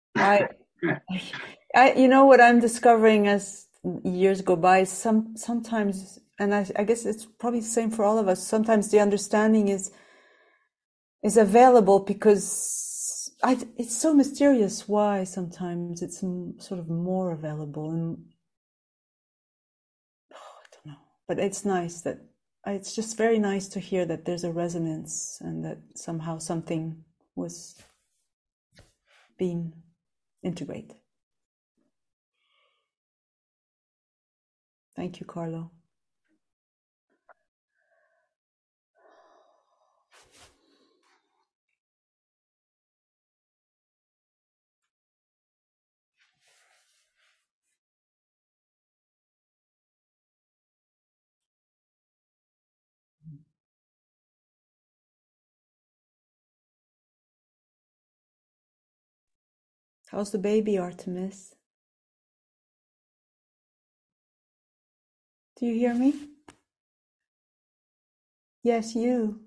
You know what I'm discovering as years go by, sometimes, and I guess it's probably the same for all of us. Sometimes the understanding is available because it's so mysterious why sometimes it's sort of more available, and I don't know. But it's nice that it's just very nice to hear that there's a resonance and that somehow something was being integrated. Thank you, Carlo. How's the baby, Artemis? Do you hear me? Yes, you.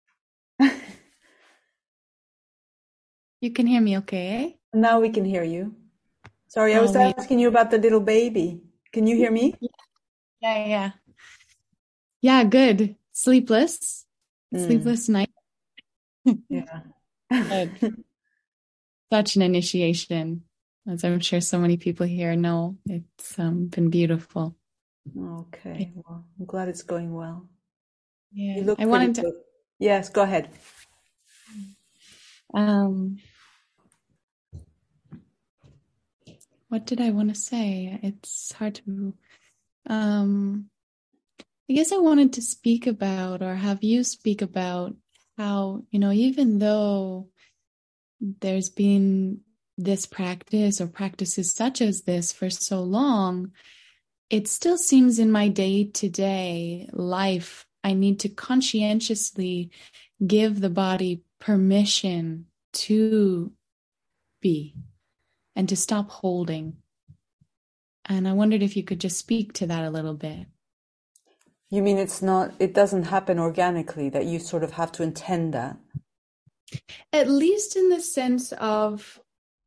You can hear me okay? Now we can hear you. Sorry, I Oh, was wait. asking you about the little baby. Can you hear me? Yeah. Yeah, good. Sleepless. Mm, Sleepless night. yeah. Good. Such an initiation, as I'm sure so many people here know. It's been beautiful. Okay, well, I'm glad it's going well. You Yeah, look I pretty wanted to. good. Yes, go ahead. What did I want to say? It's hard to. I guess I wanted to speak about, or have you speak about, how, even though there's been this practice or practices such as this for so long, it still seems in my day-to-day life, I need to conscientiously give the body permission to be and to stop holding. And I wondered if you could just speak to that a little bit. You mean it doesn't happen organically, that you sort of have to intend that? At least in the sense of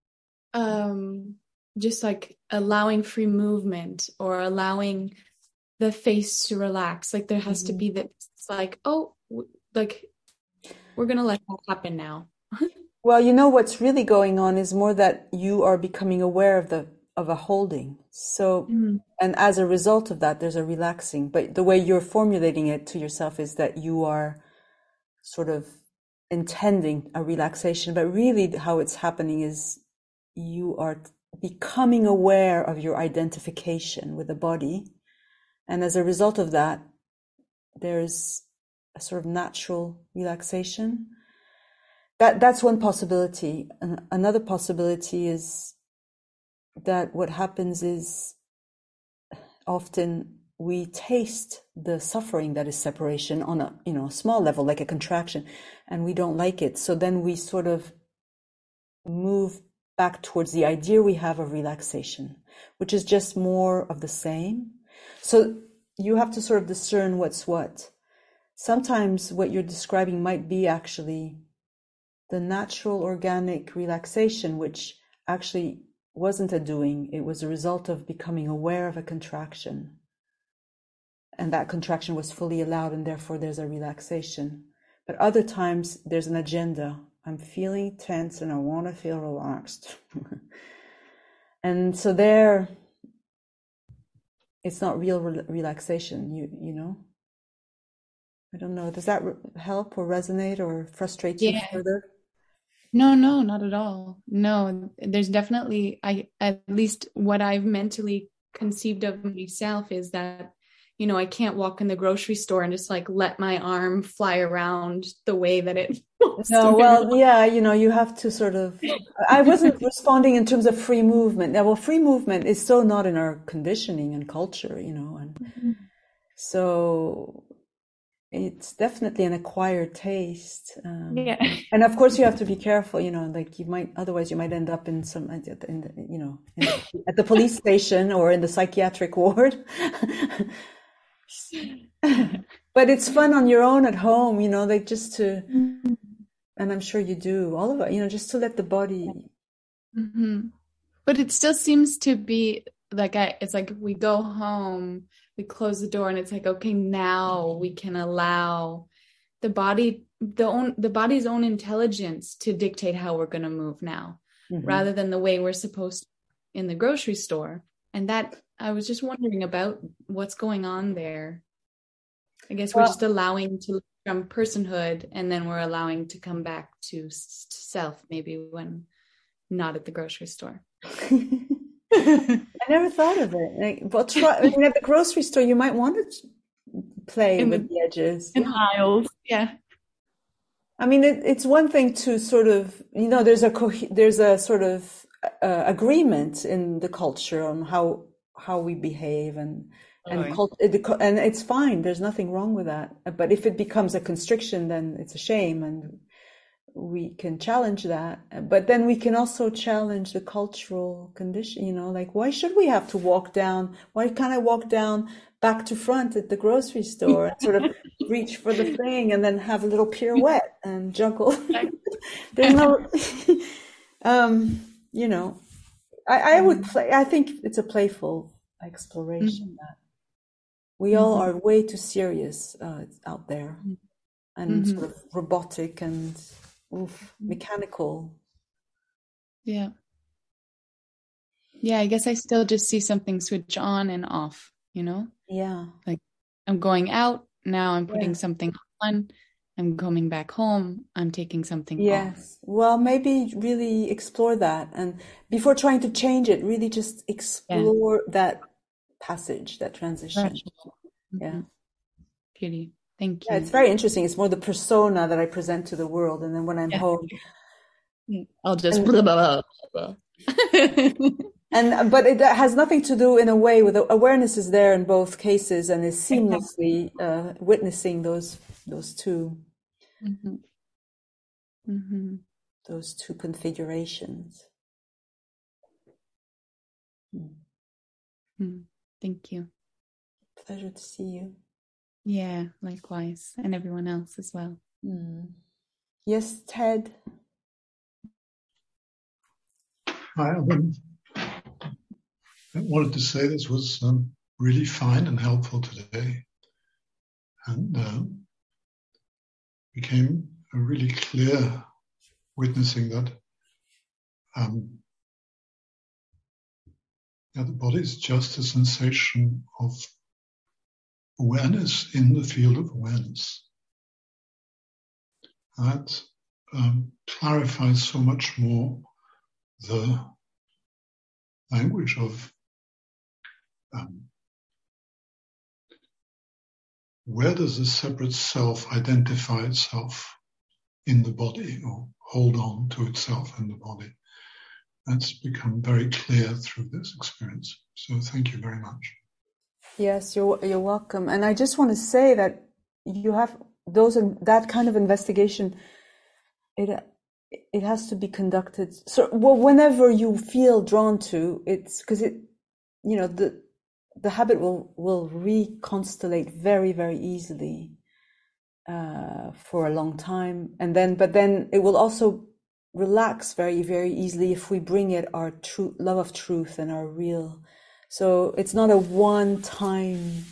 just like allowing free movement or allowing the face to relax. Like there has to be that, it's like, oh, like we're going to let that happen now. Well, you know what's really going on is more that you are becoming aware of a holding. So, Mm. and as a result of that, there's a relaxing. But the way you're formulating it to yourself is that you are sort of intending a relaxation, but really how it's happening is you are becoming aware of your identification with the body. And as a result of that, there's a sort of natural relaxation. That's one possibility. And another possibility is that what happens is often we taste the suffering that is separation on a, you know, small level, like a contraction, and we don't like it. So then we sort of move back towards the idea we have of relaxation, which is just more of the same. So you have to sort of discern what's what. Sometimes what you're describing might be actually the natural organic relaxation, which actually wasn't a doing. It was a result of becoming aware of a contraction. And that contraction was fully allowed, and therefore there's a relaxation. But other times there's an agenda. I'm feeling tense and I want to feel relaxed. And so there, it's not real relaxation, you know? I don't know. Does that help or resonate or frustrate you further? No, not at all. No, there's definitely, at least what I've mentally conceived of myself is that, you know, I can't walk in the grocery store and just like let my arm fly around the way that it wants No, to well, yeah, you know, you have to sort of, I wasn't responding in terms of free movement. Now, well, free movement is so not in our conditioning and culture, you know, and so it's definitely an acquired taste. Yeah. And of course you have to be careful, you know, like otherwise you might end up in some, you know, at the police station or in the psychiatric ward. But it's fun on your own at home, you know, like just to, and I'm sure you do, all of it, you know, just to let the body. Mm-hmm. But it still seems to be like, it's like we go home, we close the door, and it's like, okay, now we can allow the body's own intelligence to dictate how we're going to move now, rather than the way we're supposed to in the grocery store. And that, I was just wondering about what's going on there. I guess we're just allowing to from personhood, and then we're allowing to come back to self, maybe when not at the grocery store. I never thought of it. Like, well, I mean, at the grocery store, you might want to play with the edges. In aisles, yeah. I mean, it's one thing to sort of, you know, there's a sort of agreement in the culture on how we behave and it's fine. There's nothing wrong with that. But if it becomes a constriction, then it's a shame, and we can challenge that. But then we can also challenge the cultural condition, you know, like, why should we have to walk down? Why can't I walk down back to front at the grocery store and sort of reach for the thing and then have a little pirouette and juggle? There's no, you know, I would play. I think it's a playful exploration that we all are way too serious out there and sort of robotic and mechanical. Yeah, I guess I still just see something switch on and off, you know? Yeah. Like I'm going out, now I'm putting something on, I'm coming back home, I'm taking something off. Well, maybe really explore that, and before trying to change it, really just explore that passage, that transition. Yeah. Beauty. Thank you. Yeah, it's very interesting. It's more the persona that I present to the world, and then when I'm home, I'll just blah, blah, blah, blah. But it has nothing to do in a way with awareness is there in both cases and is seamlessly witnessing those two those two configurations. Thank you. Pleasure to see you. Yeah, likewise, and everyone else as well. Yes, Ted. I wanted to say this was really fine and helpful today, and became really clear witnessing that Yeah, the body is just a sensation of awareness in the field of awareness. That clarifies so much more the language of where does the separate self identify itself in the body or hold on to itself in the body. That's become very clear through this experience. So thank you very much. Yes, you're welcome. And I just want to say that you have that kind of investigation. It has to be conducted. So whenever you feel drawn to, it's because the habit will reconstellate very, very easily for a long time, but then it will also relax very, very easily if we bring it our true love of truth and our real. So it's not a one-time.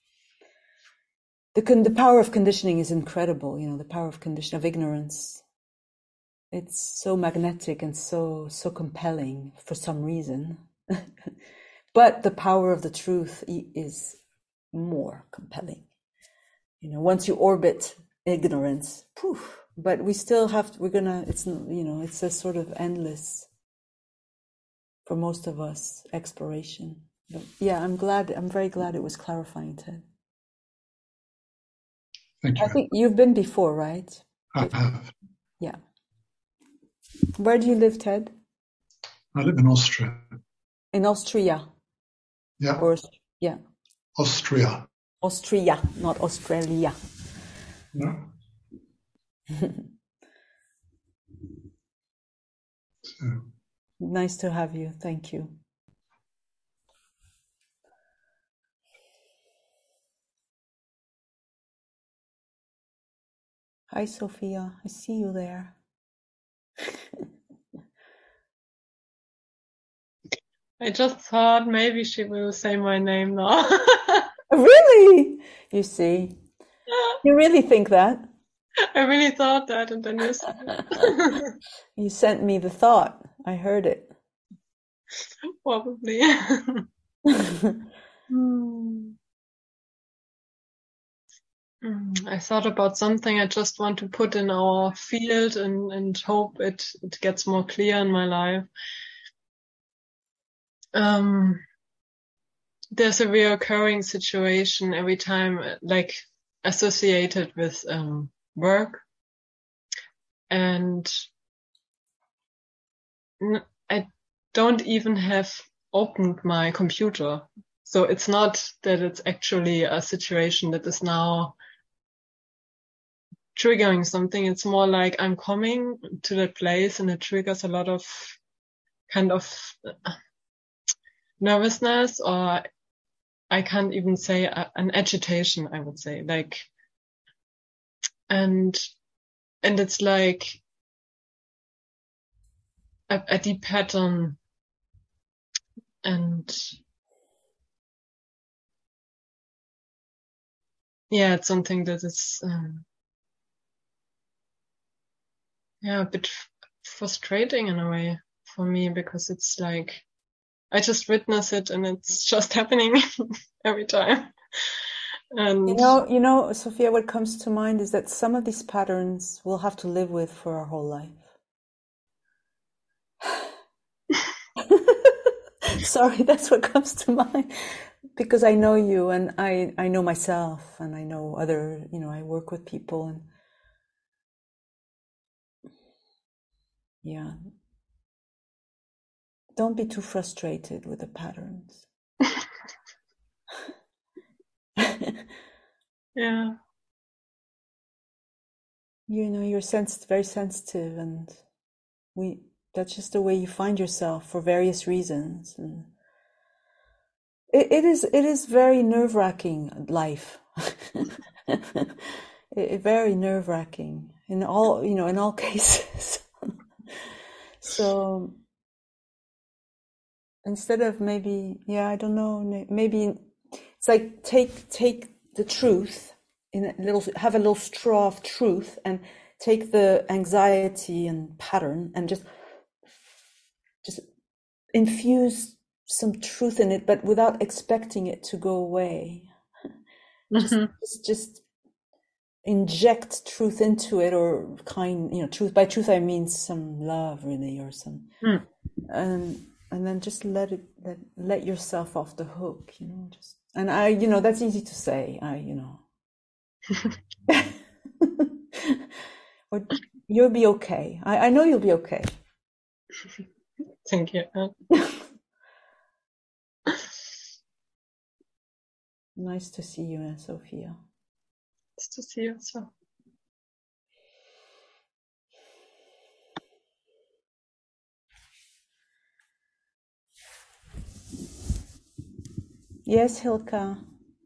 The power of conditioning is incredible. The power of ignorance. It's so magnetic and so compelling for some reason. But the power of the truth is more compelling. Once you orbit ignorance, poof. But we still it's a sort of endless, for most of us, exploration. But yeah, I'm very glad it was clarifying, Ted. Thank you. I think you've been before, right? I have. Yeah. Where do you live, Ted? I live in Austria. In Austria. Yeah. Yeah. Austria. Austria, not Australia. No. So. Nice to have you. Thank you. Hi, Sophia. I see you there. I just thought maybe she will say my name now. Really? You see? You really think that? I really thought that, and then you said it. You sent me the thought. I heard it. Probably. I thought about something I just want to put in our field and hope it gets more clear in my life. There's a reoccurring situation every time, like associated with work, and I don't even have opened my computer, so it's not that it's actually a situation that is now triggering something. It's more like I'm coming to that place and it triggers a lot of kind of nervousness, or I can't even say an agitation, I would say, like, and it's like a deep pattern, and yeah, it's something that is a bit frustrating in a way for me, because it's like I just witness it and it's just happening every time. And you know, Sophia, what comes to mind is that some of these patterns we'll have to live with for our whole life. Sorry, that's what comes to mind, because I know you, and I know myself, and I know other, I work with people, and yeah, don't be too frustrated with the patterns. yeah, you're very sensitive, and that's just the way you find yourself for various reasons, and it is very nerve-wracking life. Very nerve-wracking in all cases. So instead of maybe I don't know, maybe it's like take the truth have a little straw of truth, and take the anxiety and pattern and just infuse some truth in it, but without expecting it to go away. Just inject truth into it, or truth. By truth I mean some love, really, or some, and then just let yourself off the hook, and that's easy to say, or you'll be okay. I know you'll be okay. Thank you. Nice to see you, Sophia. Nice to see you also. Yes, Hilka.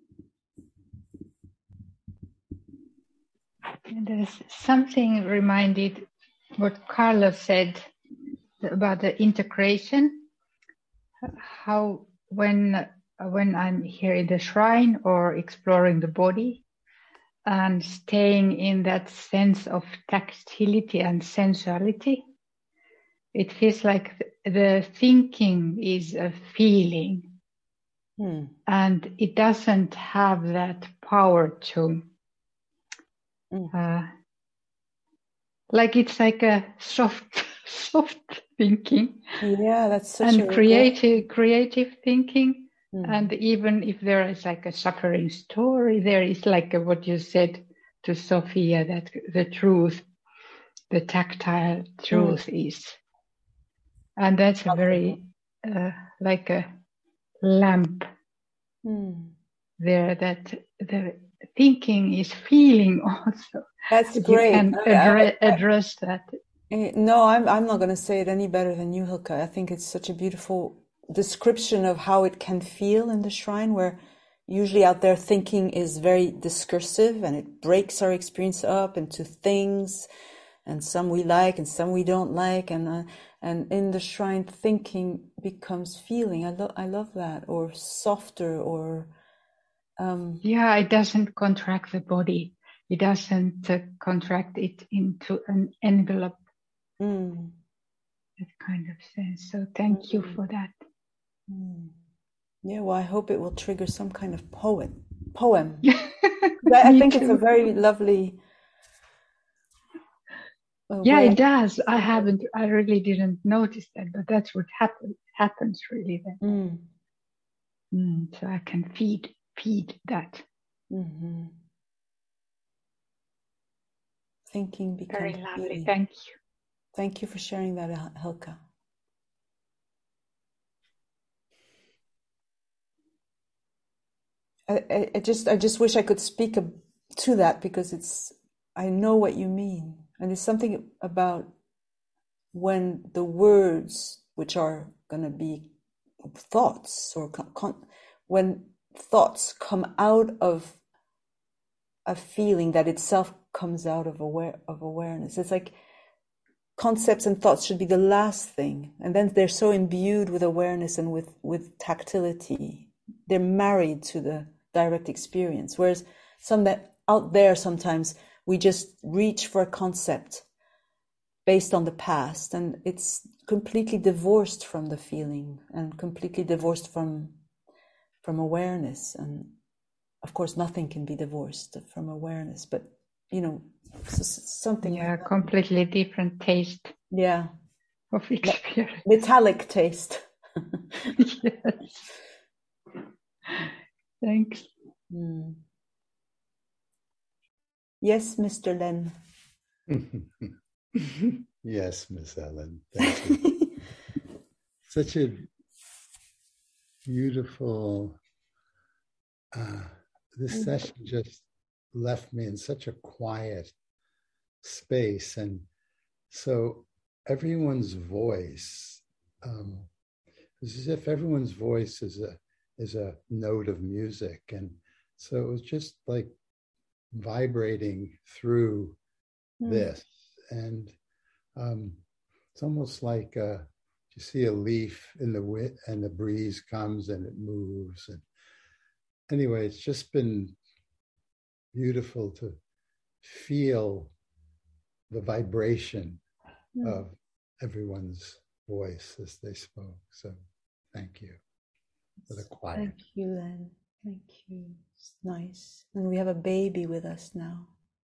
There's something reminded what Carlos said about the integration. How when I'm here in the shrine or exploring the body and staying in that sense of tactility and sensuality, it feels like the thinking is a feeling. And it doesn't have that power to, like it's like a soft thinking. Yeah, that's such and a creative thinking. And even if there is like a suffering story, there is like what you said to Sophia, that the truth, the tactile truth is, and that's a very like a lamp there, that the thinking is feeling also. That's great. You can address that. No, I'm not going to say it any better than you, Hilka. I think it's such a beautiful description of how it can feel in the shrine, where usually out there thinking is very discursive and it breaks our experience up into things, and some we like and some we don't like, and in the shrine thinking becomes feeling. I love that, or softer, or it doesn't contract the body. It doesn't contract it into an envelope. That kind of sense. So thank you for that. Yeah, well, I hope it will trigger some kind of poem. I think it's a very lovely. It does. I really didn't notice that, but that's what happens really then. So I can feed that. Thinking becomes very lovely. feeling. Thank you. Thank you for sharing that, Hilka. I just wish I could speak to that, because I know what you mean, and there's something about when the words, which are going to be thoughts, or when thoughts come out of a feeling that itself comes out of awareness. It's like concepts and thoughts should be the last thing, and then they're so imbued with awareness and with tactility. They're married to the direct experience, whereas some that out there, sometimes we just reach for a concept based on the past, and it's completely divorced from the feeling and completely divorced from awareness. And of course nothing can be divorced from awareness, but something like completely different taste of experience. Metallic taste. Yes. Thanks. Yes, Mr. Len. Yes, Miss Ellen. Thank you. Such a beautiful, this session just left me in such a quiet space. And so everyone's voice, it's as if everyone's voice is a note of music. And so it was just like vibrating through this. And it's almost like you see a leaf in the wind, and the breeze comes and it moves. And anyway, it's just been beautiful to feel the vibration of everyone's voice as they spoke. So thank you. for the quiet. Thank you, Len. Thank you. It's nice. And we have a baby with us now.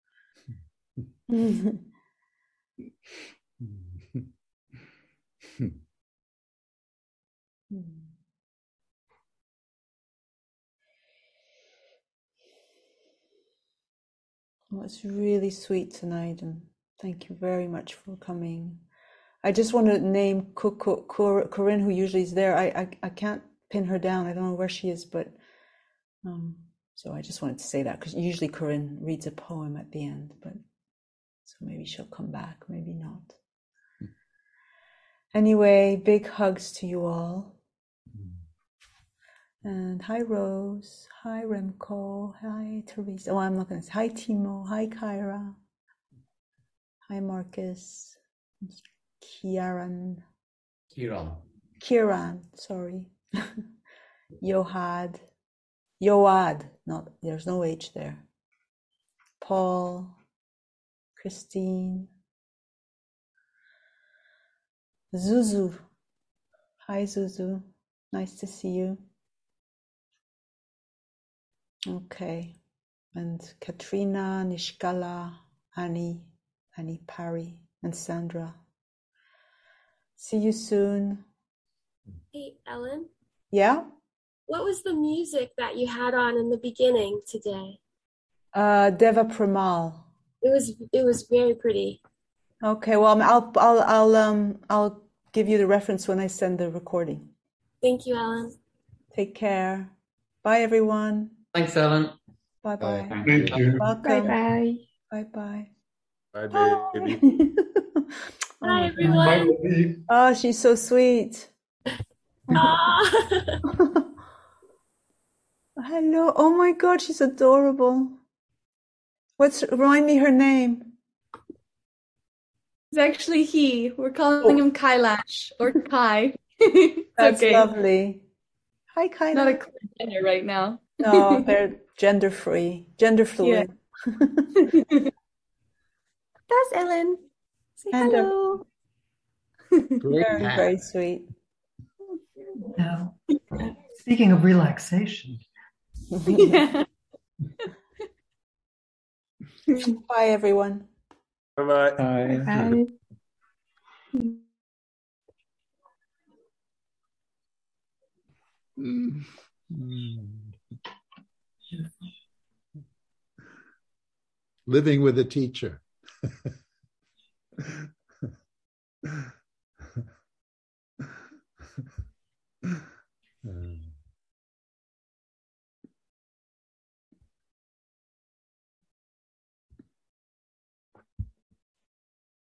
Well, it's really sweet tonight, and thank you very much for coming. I just want to name Corinne, who usually is there. I can't pin her down. I don't know where she is, but so I just wanted to say that, because usually Corinne reads a poem at the end, but so maybe she'll come back, maybe not. Anyway, big hugs to you all. And hi, Rose. Hi, Remco. Hi, Teresa. Oh, I'm not going to say. Hi, Timo. Hi, Kyra. Hi, Marcus. Kiran, sorry. Yoad. Not, there's no H there. Paul. Christine. Zuzu. Hi, Zuzu. Nice to see you. Okay. And Katrina, Nishkala, Annie Parry, and Sandra. See you soon. Hey, Ellen. Yeah? What was the music that you had on in the beginning today? Deva Premal. It was very pretty. Okay, well, I'll give you the reference when I send the recording. Thank you, Ellen. Take care. Bye, everyone. Thanks, Ellen. Bye-bye. Thank you. Welcome. Bye. Bye-bye. Bye, baby. Bye, everyone. Oh, she's so sweet. Hello. Oh my God, she's adorable. Remind me her name. It's actually he. We're calling him Kailash or Kai. That's okay. lovely. Hi, Kailash. Not a clear gender right now. No, they're gender fluid. Yeah. That's Ellen. Say And hello. Very, very sweet. Now, speaking of relaxation. Yeah. Bye, everyone. Bye-bye. Bye. Living with a teacher.